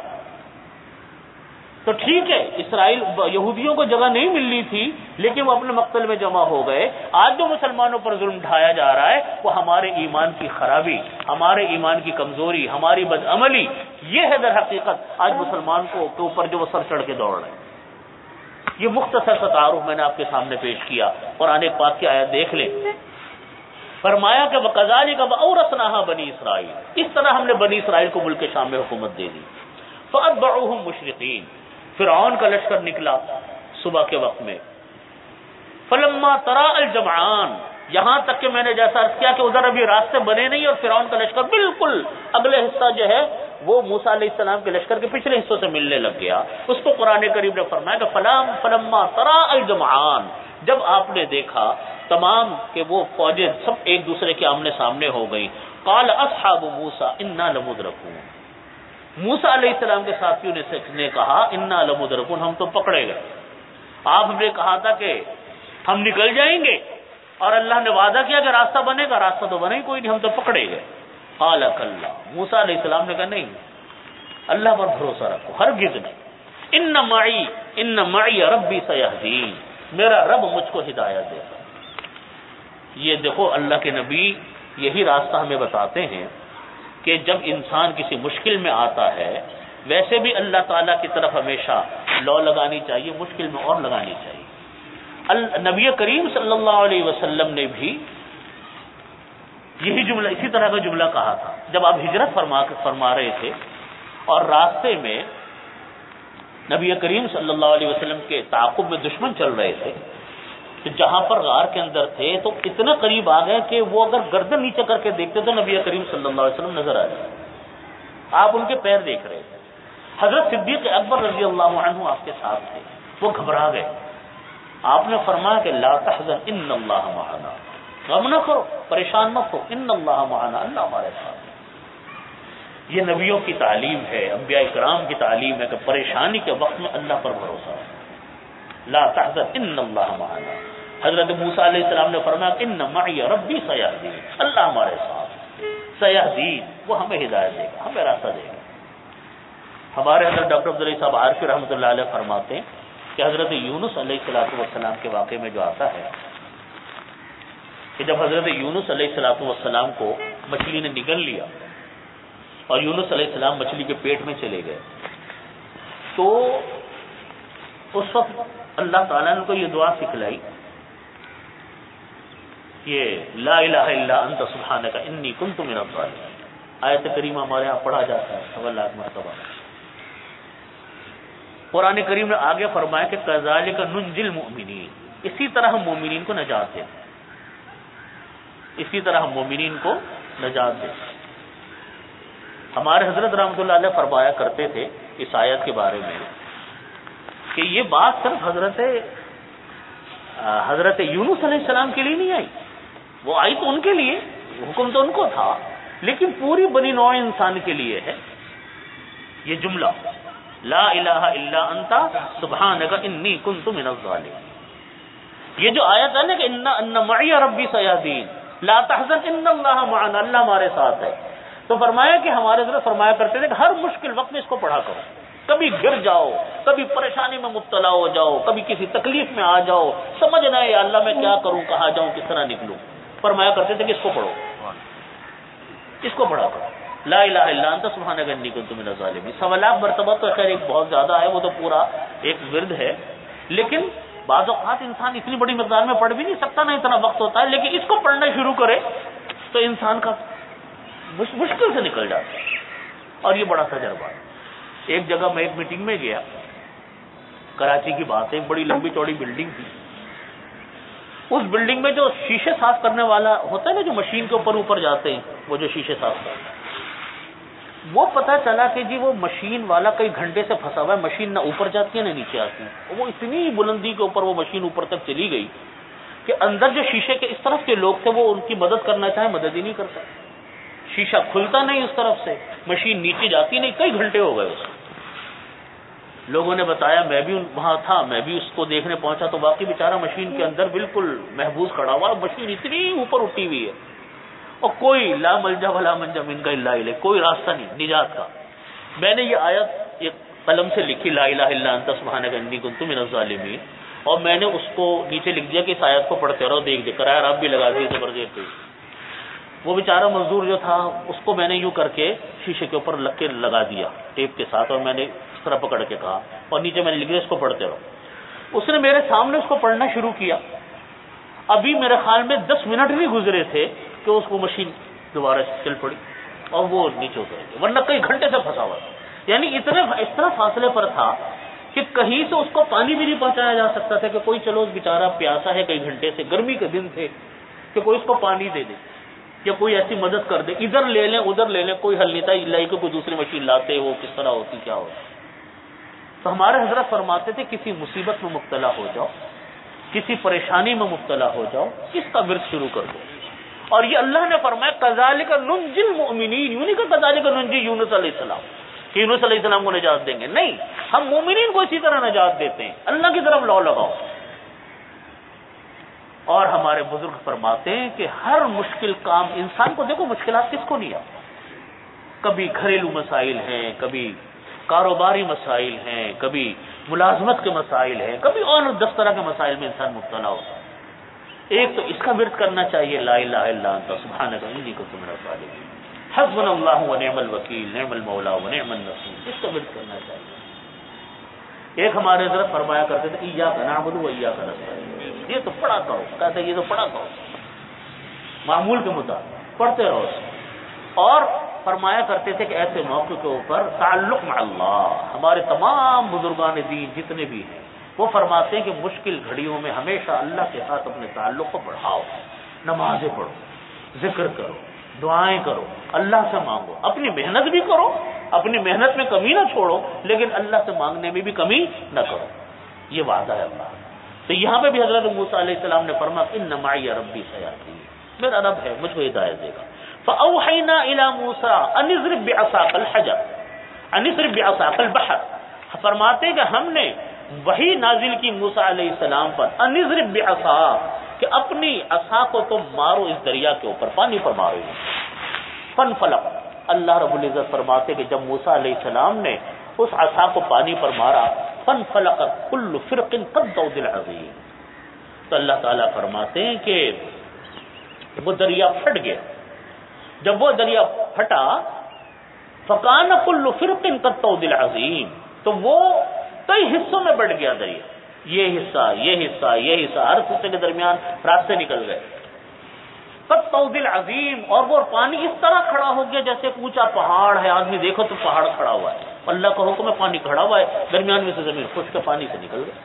تو ٹھیک ہے، اسرائیل یہودیوں کو جگہ نہیں ملنی تھی لیکن وہ اپنے مقتل میں جمع ہو گئے۔ آج جو مسلمانوں پر ظلم ڈھایا جا رہا ہے وہ ہمارے ایمان کی خرابی، ہمارے ایمان کی کمزوری، ہماری بدعملی، یہ ہے در حقیقت آج مسلمان کو کے اوپر جو وہ سر چڑھ کے دوڑ رہے ہیں۔ یہ مختصر سا تعارف میں نے آپ کے سامنے پیش کیا۔ قرآن پاک کی آیت دیکھ لیں، فرمایا کہ وَكَذَلِكَ وَأَوْرَثْنَاهَا بنی اسرائیل، اس طرح ہم نے بنی اسرائیل کو ملک شام میں حکومت دے دی۔ فَأَتْبَعُوهُمْ مُشْرِقِينَ، فرعون کا لشکر نکلا صبح کے وقت میں۔ فلما تراء الجمعان، یہاں تک کہ میں نے جیسا عرض کیا کہ ادھر ابھی راستے بنے نہیں اور فرعون کا لشکر بالکل اگلے حصہ جو ہے وہ موسیٰ علیہ السلام کے لشکر کے پچھلے حصوں سے ملنے لگ گیا۔ اس کو قرآن کریم نے فرمایا کہ فلام فلما تراء الجمعان، جب آپ نے دیکھا تمام کہ وہ فوجیں سب ایک دوسرے کے آمنے سامنے ہو گئی، قال اصحاب موسیٰ انا لمدرکون، موسیٰ علیہ السلام کے ساتھیوں نے کہا انا لمدرکون، ہم تو پکڑے گئے۔ آپ نے کہا تھا کہ ہم نکل جائیں گے اور اللہ نے وعدہ کیا کہ راستہ بنے گا، راستہ تو بنے کوئی نہیں، ہم تو پکڑے گئے۔ قال کلا، موسیٰ علیہ السلام نے کہا نہیں، اللہ پر بھروسہ رکھو، ہرگز نہیں۔ ان معی ان معی ربی سیہدین، میرا رب مجھ کو ہدایت دے گا۔ یہ دیکھو اللہ کے نبی یہی راستہ ہمیں بتاتے ہیں کہ جب انسان کسی مشکل میں آتا ہے ویسے بھی اللہ تعالیٰ کی طرف ہمیشہ لو لگانی چاہیے، مشکل میں اور لگانی چاہیے۔ نبی کریم صلی اللہ علیہ وسلم نے بھی یہی جملہ، اسی طرح کا جملہ کہا تھا جب آپ ہجرت فرما فرما رہے تھے اور راستے میں نبی کریم صلی اللہ علیہ وسلم کے تعاقب میں دشمن چل رہے تھے، تو جہاں پر غار کے اندر تھے تو اتنا قریب آ گئے کہ وہ اگر گردن نیچے کر کے دیکھتے تو نبی کریم صلی اللہ علیہ وسلم نظر آ جائے، آپ ان کے پیر دیکھ رہے تھے۔ حضرت صدیق اکبر رضی اللہ عنہ آپ کے ساتھ تھے، وہ گھبرا گئے۔ آپ نے فرمایا کہ لا تحزن ان اللہ معنا، غم نہ کرو، پریشان مت ہو، ان اللہ معنا، اللہ ہمارے ساتھ ہے۔ یہ نبیوں کی تعلیم ہے، انبیاء کرام کی تعلیم ہے کہ پریشانی کے وقت میں اللہ پر بھروسہ ہے۔ لا تحزن ان اللہ معنا۔ حضرت موسیٰ علیہ السلام نے فرمایا ان معی ربی سیہدین، اللہ ہمارے ساتھ سیہدین، وہ ہمیں ہدایت دے گا، ہمیں راستہ دے گا۔ ہمارے حضرت ڈاکٹر عبدالعلی صاحب عارفی رحمۃ اللہ علیہ فرماتے ہیں کہ حضرت یونس علیہ الصلوۃ والسلام کے واقعے میں جو آتا ہے کہ جب حضرت یونس علیہ الصلوۃ والسلام کو مچھلی نے نگل لیا اور یونس علیہ السلام مچھلی کے پیٹ میں چلے گئے، تو اس وقت اللہ تعالیٰ نے کو یہ دعا سکھلائی، یہ لا الہ الا انت سبحانک انی کنت من الظالمین، آیت کریمہ ہمارے یہاں پڑھا جاتا ہے سوا لاکھ مرتبہ۔ قرآن کریم نے آگے فرمایا کہ کذالک ننجی المؤمنین، اسی طرح ہم مومنین کو نجات دیں، اسی طرح ہم مومنین کو نجات دیں۔ ہمارے حضرت رحمۃ اللہ علیہ فرمایا کرتے تھے اس آیت کے بارے میں کہ یہ بات صرف حضرت حضرت یونس علیہ السلام کے لیے نہیں آئی، وہ آئی تو ان کے لیے، حکم تو ان کو تھا، لیکن پوری بنی نوع انسان کے لیے ہے یہ جملہ، لا الہ الا انت سبحانک انی کنت من الظالمین۔ یہ جو آیت ہے نا کہ ان ان معی ربی سیہدین، لا تحزن ان اللہ معنا، اللہ ہمارے ساتھ ہے، تو فرمایا کہ ہمارے حضرت فرمایا کرتے تھے کہ ہر مشکل وقت میں اس کو پڑھا کرو، کبھی گر جاؤ، کبھی پریشانی میں مبتلا ہو جاؤ، کبھی کسی تکلیف میں آ جاؤ، سمجھ نہ آئے اللہ میں کیا کروں، کہاں جاؤں، کس طرح نکلوں، فرمایا کرتے تھے کہ اس کو پڑھو، اس کو پڑھا کرو، لا الہ الا انت سبحانک انی کنت من الظالمین۔ سوا لاکھ مرتبہ تو خیر ایک بہت زیادہ ہے، وہ تو پورا ایک ورد ہے، لیکن بعض اوقات انسان اتنی بڑی مقدار میں پڑھ بھی نہیں سکتا، نہ اتنا وقت ہوتا ہے، لیکن اس کو پڑھنا شروع کرے تو انسان کا مشکل سے نکل جاتا ہے، اور یہ بڑا تجربہ ہے۔ ایک جگہ میں ایک میٹنگ میں گیا، کراچی کی بات ہے، ایک بڑی لمبی چوڑی بلڈنگ تھی. اس بلڈنگ میں جو شیشے صاف کرنے والا ہوتا ہے نا، جو مشین کے اوپر اوپر جاتے ہیں، وہ جو شیشے صاف کرتے ہیں، وہ پتہ چلا کہ جی وہ مشین والا کئی گھنٹے سے پھنسا ہوا ہے، مشین نہ اوپر جاتی ہے نہ نیچے آتی ہے. وہ اتنی بلندی کے اوپر وہ مشین اوپر تک چلی گئی کہ اندر جو شیشے کے اس طرف کے لوگ تھے وہ ان کی مدد کرنا چاہیں مدد ہی نہیں کرتا. شیشہ کھلتا نہیں اس طرف سے، مشین نیچے جاتی نہیں، کئی گھنٹے ہو گئے اس کو. لوگوں نے بتایا، میں بھی وہاں تھا، میں بھی اس کو دیکھنے پہنچا تو واقعی بیچارہ مشین کے اندر بالکل محفوظ کھڑا ہوا، مشین اتنی اوپر اٹھی ہوئی ہے اور کوئی لا ملجا ولا منجا منک الا الیک، کوئی راستہ نہیں نجات کا. میں نے یہ آیت ایک قلم سے لکھی، لا الہ الا انت سبحانک انی کنت من الظالمین، اور میں نے اس کو نیچے لکھ دیا کہ اس آیت کو پڑھتے رہو، دیکھ دیکھ کر یار آپ بھی لگا دیے زبردست. وہ بیچارہ مزدور جو تھا اس کو میں نے یوں کر کے شیشے کے اوپر لگ کے لگا دیا ٹیپ کے ساتھ، اور میں نے اس طرح پکڑ کے کہا اور نیچے میں نے لکھ دیا اس کو پڑھتے رہو. اس نے میرے سامنے اس کو پڑھنا شروع کیا. ابھی میرے خیال میں دس منٹ بھی گزرے تھے کہ اس کو مشین دوبارہ چل پڑی اور وہ نیچے اتر گئی، ورنہ کئی گھنٹے سے پھنسا ہوا تھا. یعنی اتنے اس طرح فاصلے پر تھا کہ کہیں سے اس کو پانی بھی نہیں پہنچایا جا سکتا تھا کہ کوئی چلو بیچارہ پیاسا ہے کئی گھنٹے سے، گرمی کے دن تھے، کہ کوئی اس کو پانی دے دے یا کوئی ایسی مدد کر دے، ادھر لے لیں ادھر لے لیں، کوئی حل نہیں تھا. اللہ کہ کوئی دوسری مشین لاتے، وہ کس طرح ہوتی کیا ہوتی. تو ہمارے حضرت فرماتے تھے کسی مصیبت میں مبتلا ہو جاؤ، کسی پریشانی میں مبتلا ہو جاؤ، اس کا ورد شروع کر دو. اور یہ اللہ نے فرمایا کذالک ننجی المؤمنین، یوں نہیں کہ کذالک ننجی یونس علیہ السلام کہ یونس علیہ السلام کو نجات دیں گے، نہیں، ہم مومنین کو اسی طرح نجات دیتے ہیں. اللہ کی طرف لو لگاؤ. اور ہمارے بزرگ فرماتے ہیں کہ ہر مشکل کام انسان کو، دیکھو مشکلات کس کو نہیں آتی، کبھی گھریلو مسائل ہیں، کبھی کاروباری مسائل ہیں، کبھی ملازمت کے مسائل ہیں، کبھی اور دس طرح کے مسائل میں انسان مبتلا ہوتا ہے. ایک تو اس کا ورد کرنا چاہیے، لا الہ الا انت سبحانک انی کنت من الظالمین، حسبنا اللہ ونعم الوکیل نعم المولا ونعم النصیر، اس کا ورد کرنا چاہیے. ایک ہمارے حضرت فرمایا کرتے تھے ایاک نعبد و ایاک نستعین، یہ تو پڑھا کرو، کہتے یہ تو پڑھا کرو، معمول کے مطابق پڑھتے رہو. اور فرمایا کرتے تھے کہ ایسے موقع کے اوپر تعلق مع اللہ، ہمارے تمام بزرگان دین جتنے بھی ہیں وہ فرماتے ہیں کہ مشکل گھڑیوں میں ہمیشہ اللہ کے ساتھ اپنے تعلق کو بڑھاؤ، نمازیں پڑھو، ذکر کرو، دعائیں کرو، اللہ سے مانگو، اپنی محنت بھی کرو، اپنی محنت میں کمی نہ چھوڑو، لیکن اللہ سے مانگنے میں بھی کمی نہ کرو. یہ وعدہ ہے اللہ. تو یہاں پہ بھی حضرت موسیٰ علیہ السلام نے فرمایا ان معی ربی سیہدین، میرا رب ہے مجھ کو ہدایت دے گا. فاوحینا الی موسیٰ ان اضرب بعصاک الحجر ان اضرب بعصاک البحر، فرماتے کہ ہم نے وحی نازل کی موسیٰ علیہ السلام پر، ان اضرب بعصاک، کہ اپنی عصا کو تم مارو اس دریا کے اوپر، پانی پر مارو. فانفلق، اللہ رب العزت فرماتے کہ جب موسیٰ علیہ السلام نے اس عصا کو پانی پر مارا، فانفلق کل فرق قد العظیم، تو اللہ تعالیٰ فرماتے ہیں کہ وہ دریا پھٹ گیا. جب وہ دریا پھٹا، فکان کل فرق قد العظیم، تو وہ کئی حصوں میں بٹ گیا دریا، یہ حصہ یہ حصہ یہ حصہ، ہر حصے کے درمیان راستے نکل گئے. قد العظیم، اور وہ پانی اس طرح کھڑا ہو گیا جیسے اونچا پہاڑ ہے، آدمی دیکھو تو پہاڑ کھڑا ہوا ہے، اللہ کا حکم ہے پانی کھڑا ہوا ہے، درمیان میں سے زمین خشک پانی سے نکل گئے.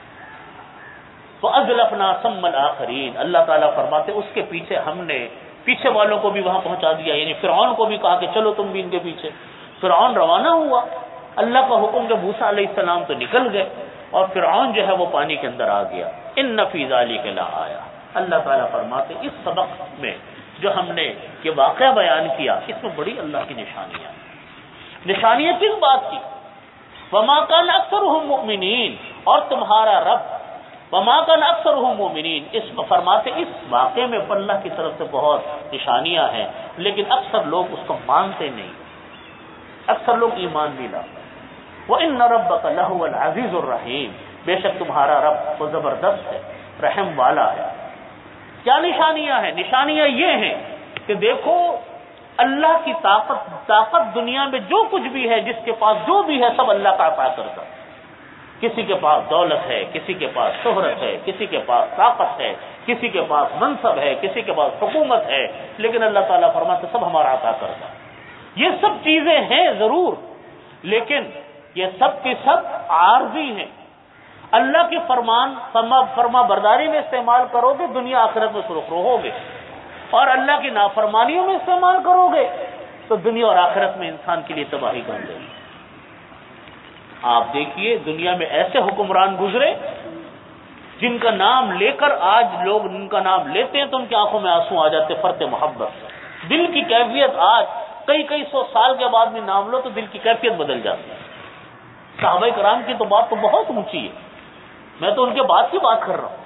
فَأَزْلَفْنَا ثَمَّ الْآخَرِينَ، اللہ تعالیٰ فرماتے اس کے پیچھے ہم نے پیچھے والوں کو بھی وہاں پہنچا دیا، یعنی فرعون کو بھی کہا کہ چلو تم بھی ان کے پیچھے. فرعون روانہ ہوا، اللہ کا حکم کہ موسیٰ علیہ السلام تو نکل گئے اور فرعون جو ہے وہ پانی کے اندر آ گیا. ان فی ذلک لآیہ، اللہ تعالیٰ فرماتے اس سبق میں جو ہم نے یہ واقعہ بیان کیا، اس میں بڑی اللہ کی نشانیاں. نشانیاں کس بات کی؟ وما کان اکثرهم مؤمنین، اور تمہارا رب وما کان اکثرهم مؤمنین، اس فرماتے اس واقعے میں اللہ کی طرف سے بہت نشانیاں ہیں، لیکن اکثر لوگ اس کو مانتے نہیں، اکثر لوگ ایمان نہیں لاتے. وَإِنَّ رَبَّكَ لَهُوَ الْعَزِيزُ الرَّحِيمُ، بے شک تمہارا رب وہ زبردست ہے، رحم والا ہے. کیا نشانیاں ہیں؟ نشانیاں یہ ہیں کہ دیکھو اللہ کی طاقت طاقت دنیا میں جو کچھ بھی ہے، جس کے پاس جو بھی ہے، سب اللہ کا عطا کرتا. کسی کے پاس دولت ہے، کسی کے پاس شہرت ہے، کسی کے پاس طاقت ہے، کسی کے پاس منصب ہے، کسی کے پاس حکومت ہے، لیکن اللہ تعالیٰ فرماتے سب ہمارا عطا کرتا. یہ سب چیزیں ہیں ضرور، لیکن یہ سب کے سب عارضی ہیں. اللہ کی فرمان فرما, فرما برداری میں استعمال کرو گے دنیا آخرت میں سرخرو ہوگے، اور اللہ کی نافرمانیوں میں استعمال کرو گے تو دنیا اور آخرت میں انسان کے لیے تباہی بن جائے گی. آپ دیکھیے دنیا میں ایسے حکمران گزرے جن کا نام لے کر آج لوگ ان کا نام لیتے ہیں تو ان کی آنکھوں میں آنسو آ جاتے فرط محبت. دل کی کیفیت آج کئی کئی سو سال کے بعد میں نام لو تو دل کی کیفیت بدل جاتی ہے. صحابہ کرام کی تو بات تو بہت اونچی ہے، میں تو ان کے بعد کی بات کر رہا ہوں.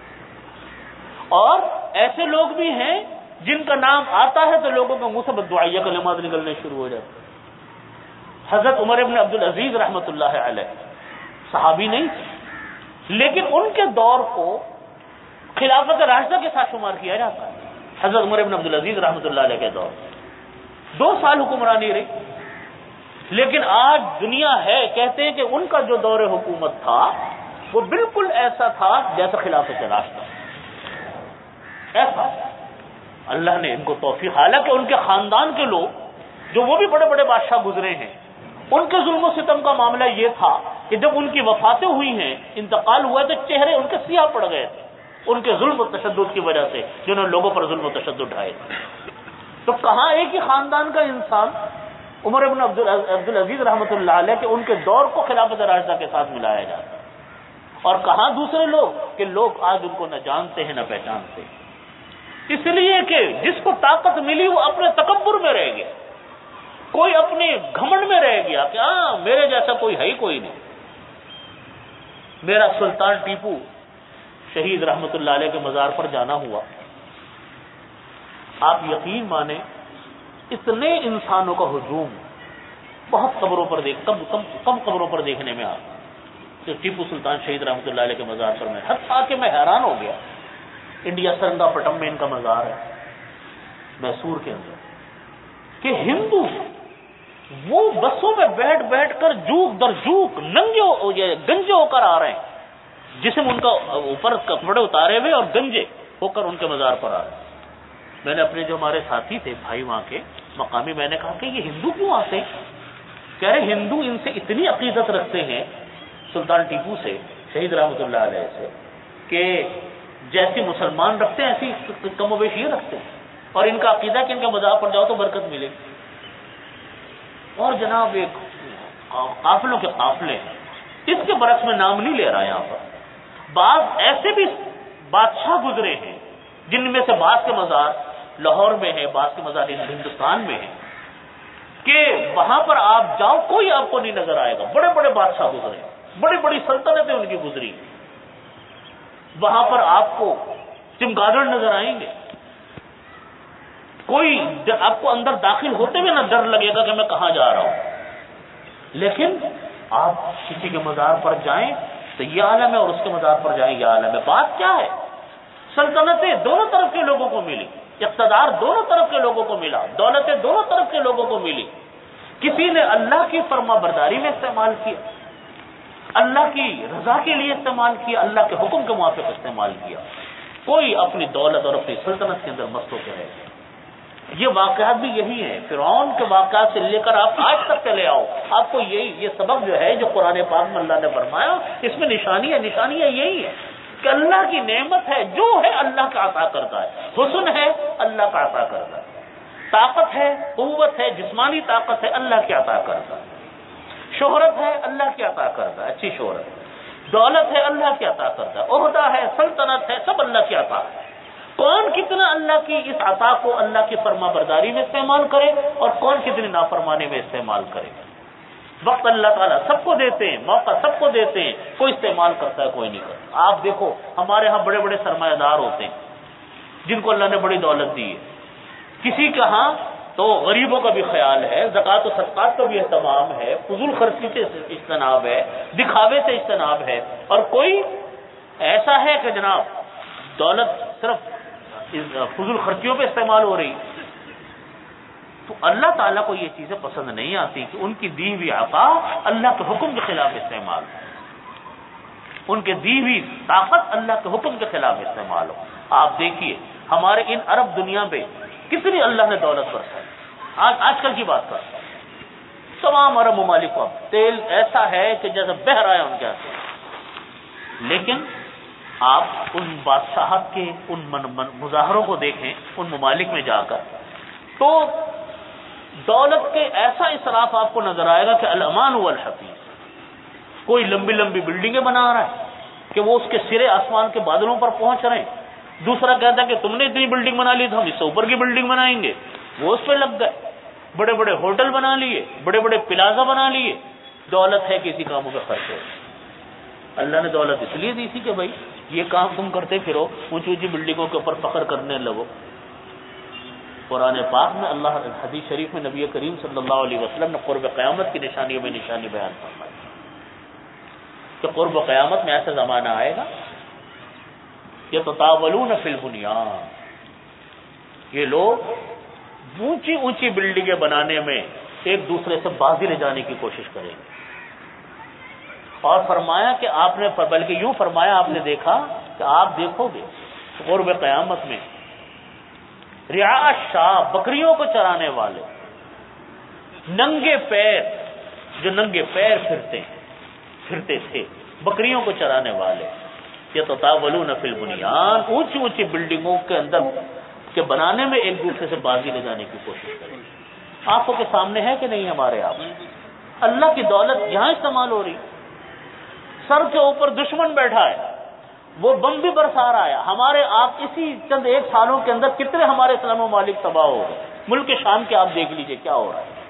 اور ایسے لوگ بھی ہیں جن کا نام آتا ہے تو لوگوں کے منہ سے بددعائیہ کلمات نکلنے شروع ہو جاتے. حضرت عمر ابن عبدالعزیز رحمۃ اللہ علیہ صحابی نہیں تھے، لیکن ان کے دور کو خلافت راشدہ کے ساتھ شمار کیا جاتا ہے. حضرت عمر ابن عبدالعزیز رحمۃ اللہ علیہ کے دور دو سال حکمرانی رہی، لیکن آج دنیا ہے کہتے ہیں کہ ان کا جو دور حکومت تھا وہ بالکل ایسا تھا جیسا خلافت راشدہ. ایسا اللہ نے ان کو توفیق، حالانکہ ان کے خاندان کے لوگ جو وہ بھی بڑے بڑے بادشاہ گزرے ہیں ان کے ظلم و ستم کا معاملہ یہ تھا کہ جب ان کی وفاتیں ہوئی ہیں، انتقال ہوا تو چہرے ان کے سیاہ پڑ گئے تھے ان کے ظلم و تشدد کی وجہ سے جنہوں نے لوگوں پر ظلم و تشدد اٹھائے تھے. تو کہاں ایک ہی خاندان کا انسان عمر ابن عبدالعزیز رحمۃ اللہ علیہ کہ ان کے دور کو خلافت راشدہ کے ساتھ ملایا جاتا، اور کہاں دوسرے لوگ کہ لوگ آج ان کو نہ جانتے ہیں نہ پہچانتے، اس لیے کہ جس کو طاقت ملی وہ اپنے تکبر میں رہ گیا، کوئی اپنے گھمنڈ میں رہ گیا کہ ہاں میرے جیسا کوئی ہے ہی کوئی نہیں. میرا سلطان ٹیپو شہید رحمت اللہ علیہ کے مزار پر جانا ہوا. آپ یقین مانیں اتنے انسانوں کا ہجوم بہت قبروں پر دیکھ کم کم کم قبروں پر دیکھنے میں آیا. تو ٹیپو سلطان شہید رحمت اللہ علیہ کے مزار پر میں حتیٰ کہ میں حیران ہو گیا. انڈیا سرنگا پٹم میں ان کا مزار ہے میسور کے اندر، کہ ہندو وہ بسوں میں بیٹھ بیٹھ کر جوک در جوک ننگے گنجے ہو کر آ رہے ہیں، جسم ان کا اوپر کپڑے اتارے ہوئے اور گنجے ہو کر ان کے مزار پر آ رہے ہیں. میں نے اپنے جو ہمارے ساتھی تھے بھائی وہاں کے مقامی، میں نے کہا کہ یہ ہندو کیوں آتے ہیں؟ کہہ رہے ہندو ان سے اتنی عقیدت رکھتے ہیں سلطان ٹیپو سے شہید رحمت اللہ علیہ سے کہ جیسی مسلمان رکھتے ہیں ایسی کم و بیش یہ رکھتے ہیں، اور ان کا عقیدہ کہ ان کے مزار پر جاؤ تو برکت ملے گی. اور جناب ایک قافلوں کے قافلے اس کے برعکس میں نام نہیں لے رہا یہاں پر، بعض ایسے بھی بادشاہ گزرے ہیں جن میں سے بعض کے مزار لاہور میں ہے، بعض کے مزار ہندوستان میں ہے، کہ وہاں پر آپ جاؤ کوئی آپ کو نہیں نظر آئے گا. بڑے بڑے بادشاہ گزرے، بڑی بڑی سلطنتیں ان کی گزری، وہاں پر آپ کو چمگادڑ نظر آئیں گے. کوئی آپ کو اندر داخل ہوتے ہوئے نہ ڈر لگے گا کہ میں کہاں جا رہا ہوں. لیکن آپ کسی کے مزار پر جائیں تو یہ عالم ہے اور اس کے مزار پر جائیں یہ عالم ہے. بات کیا ہے؟ سلطنتیں دونوں طرف کے لوگوں کو ملی، اقتدار دونوں طرف کے لوگوں کو ملا، دولتیں دونوں طرف کے لوگوں کو ملی. کسی نے اللہ کی فرما برداری میں استعمال کیا، اللہ کی رضا کے لیے استعمال کیا، اللہ کے حکم کے موافق استعمال کیا. کوئی اپنی دولت اور اپنی سلطنت کے اندر مست ہو کے رہے. یہ واقعات بھی یہی ہیں، فرعون کے واقعات سے لے کر آپ آج تک چلے آؤ، آپ کو یہی یہ سبق جو ہے جو قرآن پاک میں اللہ نے فرمایا اس میں نشانی ہے. نشانیاں یہی ہے کہ اللہ کی نعمت ہے جو ہے اللہ کا عطا کرتا ہے، حسن ہے اللہ کا عطا کرتا ہے، طاقت ہے، قوت ہے، جسمانی طاقت ہے اللہ کی عطا کرتا ہے، شہرت ہے اللہ کی عطا کرتا ہے، اچھی شہرت، دولت ہے اللہ کی عطا کرتا ہے، عہدہ ہے، سلطنت ہے، سب اللہ کی عطا ہے. کون کتنا اللہ کی اس عطا کو اللہ کی فرما برداری میں استعمال کرے اور کون کتنی نافرمانی میں استعمال کرے. وقت اللہ تعالیٰ سب کو دیتے ہیں، موقع سب کو دیتے ہیں، کوئی استعمال کرتا ہے کوئی نہیں کرتا. آپ دیکھو ہمارے ہاں بڑے بڑے سرمایہ دار ہوتے ہیں جن کو اللہ نے بڑی دولت دی ہے، کسی کے ہاں تو غریبوں کا بھی خیال ہے، زکوٰۃ و صدقات کا بھی اہتمام ہے، فضول خرچی سے اجتناب ہے، دکھاوے سے اجتناب ہے، اور کوئی ایسا ہے کہ جناب دولت صرف فضول خرچیوں پہ استعمال ہو رہی. تو اللہ تعالیٰ کو یہ چیزیں پسند نہیں آتی کہ ان کی دی ہوئی عطا اللہ کے حکم کے خلاف استعمال ہو، ان کے دی ہوئی طاقت اللہ کے حکم کے خلاف استعمال ہو. آپ دیکھیے ہمارے ان عرب دنیا پہ کتنی اللہ نے دولت برسائی. آج آج کل کی بات کر تمام عرب ممالک کو تیل ایسا ہے کہ جیسے بہہ رہا ہے ان کے ہاتھ. لیکن آپ ان بادشاہت کے ان من من مظاہروں کو دیکھیں ان ممالک میں جا کر تو دولت کے ایسا اسراف آپ کو نظر آئے گا کہ الامان والحفیظ. کوئی لمبی لمبی بلڈنگیں بنا رہا ہے کہ وہ اس کے سرے آسمان کے بادلوں پر پہنچ رہے ہیں. دوسرا کہتا ہے کہ تم نے اتنی بلڈنگ بنا لی تو ہم اس سے اوپر کی بلڈنگ بنائیں گے. وہ اس پہ لگ گئے. بڑے بڑے ہوٹل بنا لیے, بڑے بڑے پلازا بنا لیے. دولت ہے کسی کاموں پہ خرچ ہو. اللہ نے دولت اس لیے دی تھی کہ بھائی یہ کام تم کرتے پھرو, اونچی اونچی بلڈنگوں کے اوپر فخر کرنے لگو. قرآن پاک میں اللہ حدیث شریف میں نبی کریم صلی اللہ علیہ وسلم نے قرب قیامت کی نشانیوں میں نشانی بیان فرمائی کہ قرب قیامت میں ایسا زمانہ آئے گا یتطاولون فی البنیان, یہ لوگ اونچی اونچی بلڈنگیں بنانے میں ایک دوسرے سے بازی لے جانے کی کوشش کریں گے. اور فرمایا کہ آپ نے بلکہ یوں فرمایا آپ نے دیکھا کہ آپ دیکھو گے قرب قیامت میں رعاء شاہ, بکریوں کو چرانے والے ننگے پیر, جو ننگے پیر پھرتے پھرتے تھے بکریوں کو چرانے والے, یتطاولون فی البنیان, اونچی اونچی بلڈنگوں کے اندر کے بنانے میں ایک دوسرے سے بازی لے جانے کی کوشش کریں. آنکھوں کے سامنے ہے کہ نہیں ہمارے آپ اللہ کی دولت یہاں استعمال ہو رہی. سر کے اوپر دشمن بیٹھا ہے, وہ بم بھی برسا رہا ہے. ہمارے آپ اسی چند ایک سالوں کے اندر کتنے ہمارے اسلامی ممالک تباہ ہو گئے. ملک شام کے آپ دیکھ لیجئے کیا ہو رہا ہے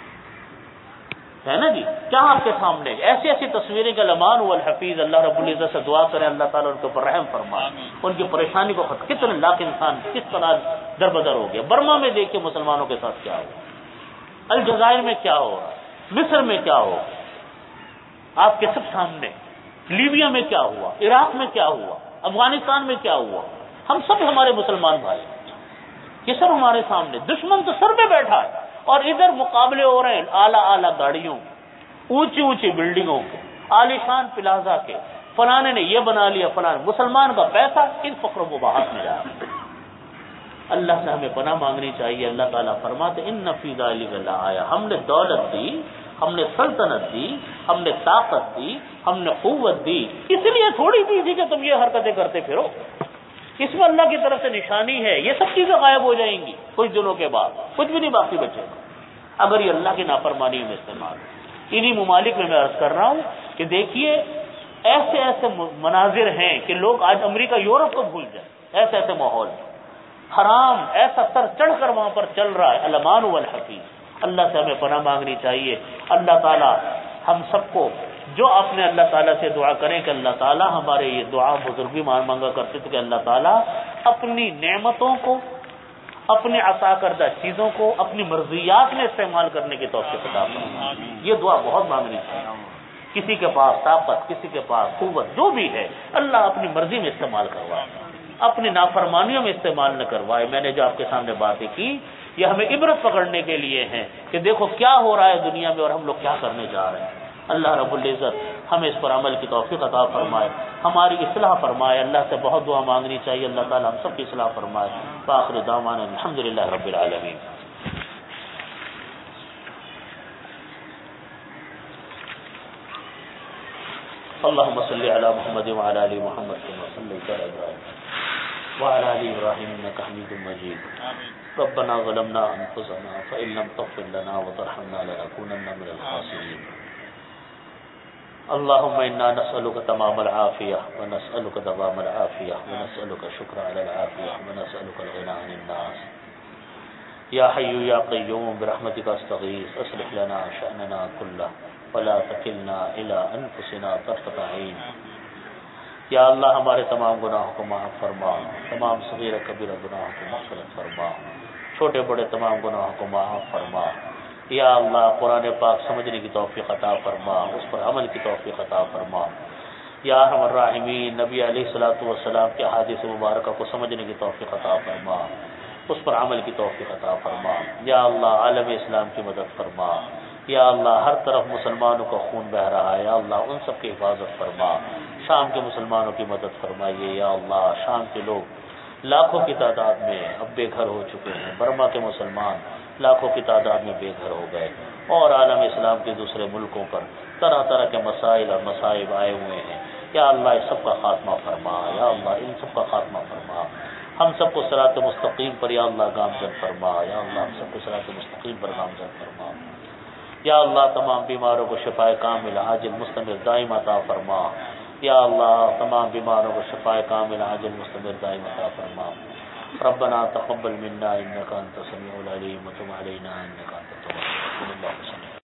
ہے نا جی, کیا آپ کے سامنے ایسی ایسی تصویریں کہ الامان والحفیظ. اللہ رب العزت سے دعا کریں اللہ تعالیٰ ان کے اوپر رحم فرمائے, ان کی پریشانی کو ختم. کتنے لاکھ انسان کس طرح دربدر ہو گیا. برما میں دیکھیں مسلمانوں کے ساتھ کیا ہوا, الجزائر میں کیا ہو رہا, مصر میں کیا ہو, آپ کے سب سامنے. لیبیا میں کیا ہوا, عراق میں کیا ہوا, افغانستان میں کیا ہوا. ہم سب ہمارے مسلمان بھائی, یہ سب ہمارے سامنے. دشمن تو سر پہ بیٹھا ہے اور ادھر مقابلے ہو رہے ہیں اعلیٰ اعلیٰ گاڑیوں, اونچی اونچی بلڈنگوں کے, عالیشان پلازا کے. فلانے نے یہ بنا لیا, فلانے. مسلمان کا پیسہ ان فقر و مباحث میں جا رہا ہے. اللہ سے ہمیں پناہ مانگنی چاہیے. اللہ تعالیٰ فرماتے ان فی ذلک لآیہ, ہم نے دولت دی, ہم نے سلطنت دی, ہم نے طاقت دی, ہم نے قوت دی, اس لیے تھوڑی دی تھی کہ تم یہ حرکتیں کرتے پھرو. اس میں اللہ کی طرف سے نشانی ہے. یہ سب چیزیں غائب ہو جائیں گی کچھ دنوں کے بعد, کچھ بھی نہیں باقی بچے گا اگر یہ اللہ کی نافرمانی میں استعمال. انہی ممالک میں میں عرض کر رہا ہوں کہ دیکھیے ایسے ایسے مناظر ہیں کہ لوگ آج امریکہ یورپ کو بھول جائیں. ایسے ایسے ماحول حرام ایسا سر چڑھ کر وہاں پر چل رہا ہے. الامان والحفیظ. اللہ سے ہمیں پناہ مانگنی چاہیے. اللہ تعالیٰ ہم سب کو, جو آپ نے اللہ تعالیٰ سے دعا کریں کہ اللہ تعالیٰ ہمارے یہ دعا بزرگ بھی مانگا کرتے تھے کہ اللہ تعالیٰ اپنی نعمتوں کو, اپنے عطا کردہ چیزوں کو اپنی مرضیات میں استعمال کرنے کی توفیق عطا فرمائے. یہ دعا بہت مانگنی چاہیے. کسی کے پاس طاقت, کسی کے پاس قوت, جو بھی ہے اللہ اپنی مرضی میں استعمال کروائے, اپنی نافرمانیوں میں استعمال نہ کروائے. میں نے جو آپ کے سامنے باتیں کی یہ ہمیں عبرت پکڑنے کے لیے ہیں کہ دیکھو کیا ہو رہا ہے دنیا میں اور ہم لوگ کیا کرنے جا رہے ہیں. اللہ رب العزت ہمیں اس پر عمل کی توفیق عطا فرمائے, ہماری اصلاح فرمائے. اللہ سے بہت دعا مانگنی چاہیے. اللہ تعالیٰ ہم سب کی اصلاح فرمائے. وآخر دعوانا الحمد للہ رب العالمین. اللهم صل على محمد وعلى ال محمد كما صليت على ابراهيم وعلى ال ابراهيم انك حميد مجيد. ربنا ظلمنا انفسنا فان لم تغفر لنا وترحمنا لنكونن من الخاسرين. اللهم انا نسالك تمام العافيه ونسالك دوام العافيه ونسالك الشكر على العافيه ونسالك الغنى عن الناس. يا حي يا قيوم برحمتك استغيث اصلح لنا شأننا كله ولا تکلنا الى انفسنا طرفۃ عین. یا اللہ ہمارے تمام گناہوں کو معاف فرما, تمام صغیر کبیرہ گناہوں کو مغفرت فرما, چھوٹے بڑے تمام گناہوں کو معاف فرما. یا اللہ قرآن پاک سمجھنے کی توفیق عطا فرما, اس پر عمل کی توفیق عطا فرما. یا ارحم الراحمین نبی علیہ الصلوۃ والسلام کے احادیث مبارکہ کو سمجھنے کی توفیق عطا فرما, اس پر عمل کی توفیق عطا فرما. یا اللہ عالم اسلام کی مدد فرما. یا اللہ ہر طرف مسلمانوں کا خون بہہ رہا ہے, یا اللہ ان سب کی حفاظت فرما. شام کے مسلمانوں کی مدد فرمائیے. یا اللہ شام کے لوگ لاکھوں کی تعداد میں اب بے گھر ہو چکے ہیں. برما کے مسلمان لاکھوں کی تعداد میں بے گھر ہو گئے. اور عالم اسلام کے دوسرے ملکوں پر طرح طرح کے مسائل اور مصائب آئے ہوئے ہیں، یا اللہ اس سب کا خاتمہ فرما، یا اللہ ان سب کا خاتمہ فرما، ہم سب کو صراط مستقیم پر یا اللہ گامزن فرما، یا اللہ ہم سب کو صراط مستقیم پر گامزن فرما، یا اللہ تمام بیماروں کو شفائے کامل عاجل مستمر دائم عطا فرما، یا اللہ تمام بیماروں کو شفائے کامل عاجل مستمر دائم عطا فرما۔ ربنا تقبل منا انك انت السميع العليم وتب علينا انك انت التواب الرحيم۔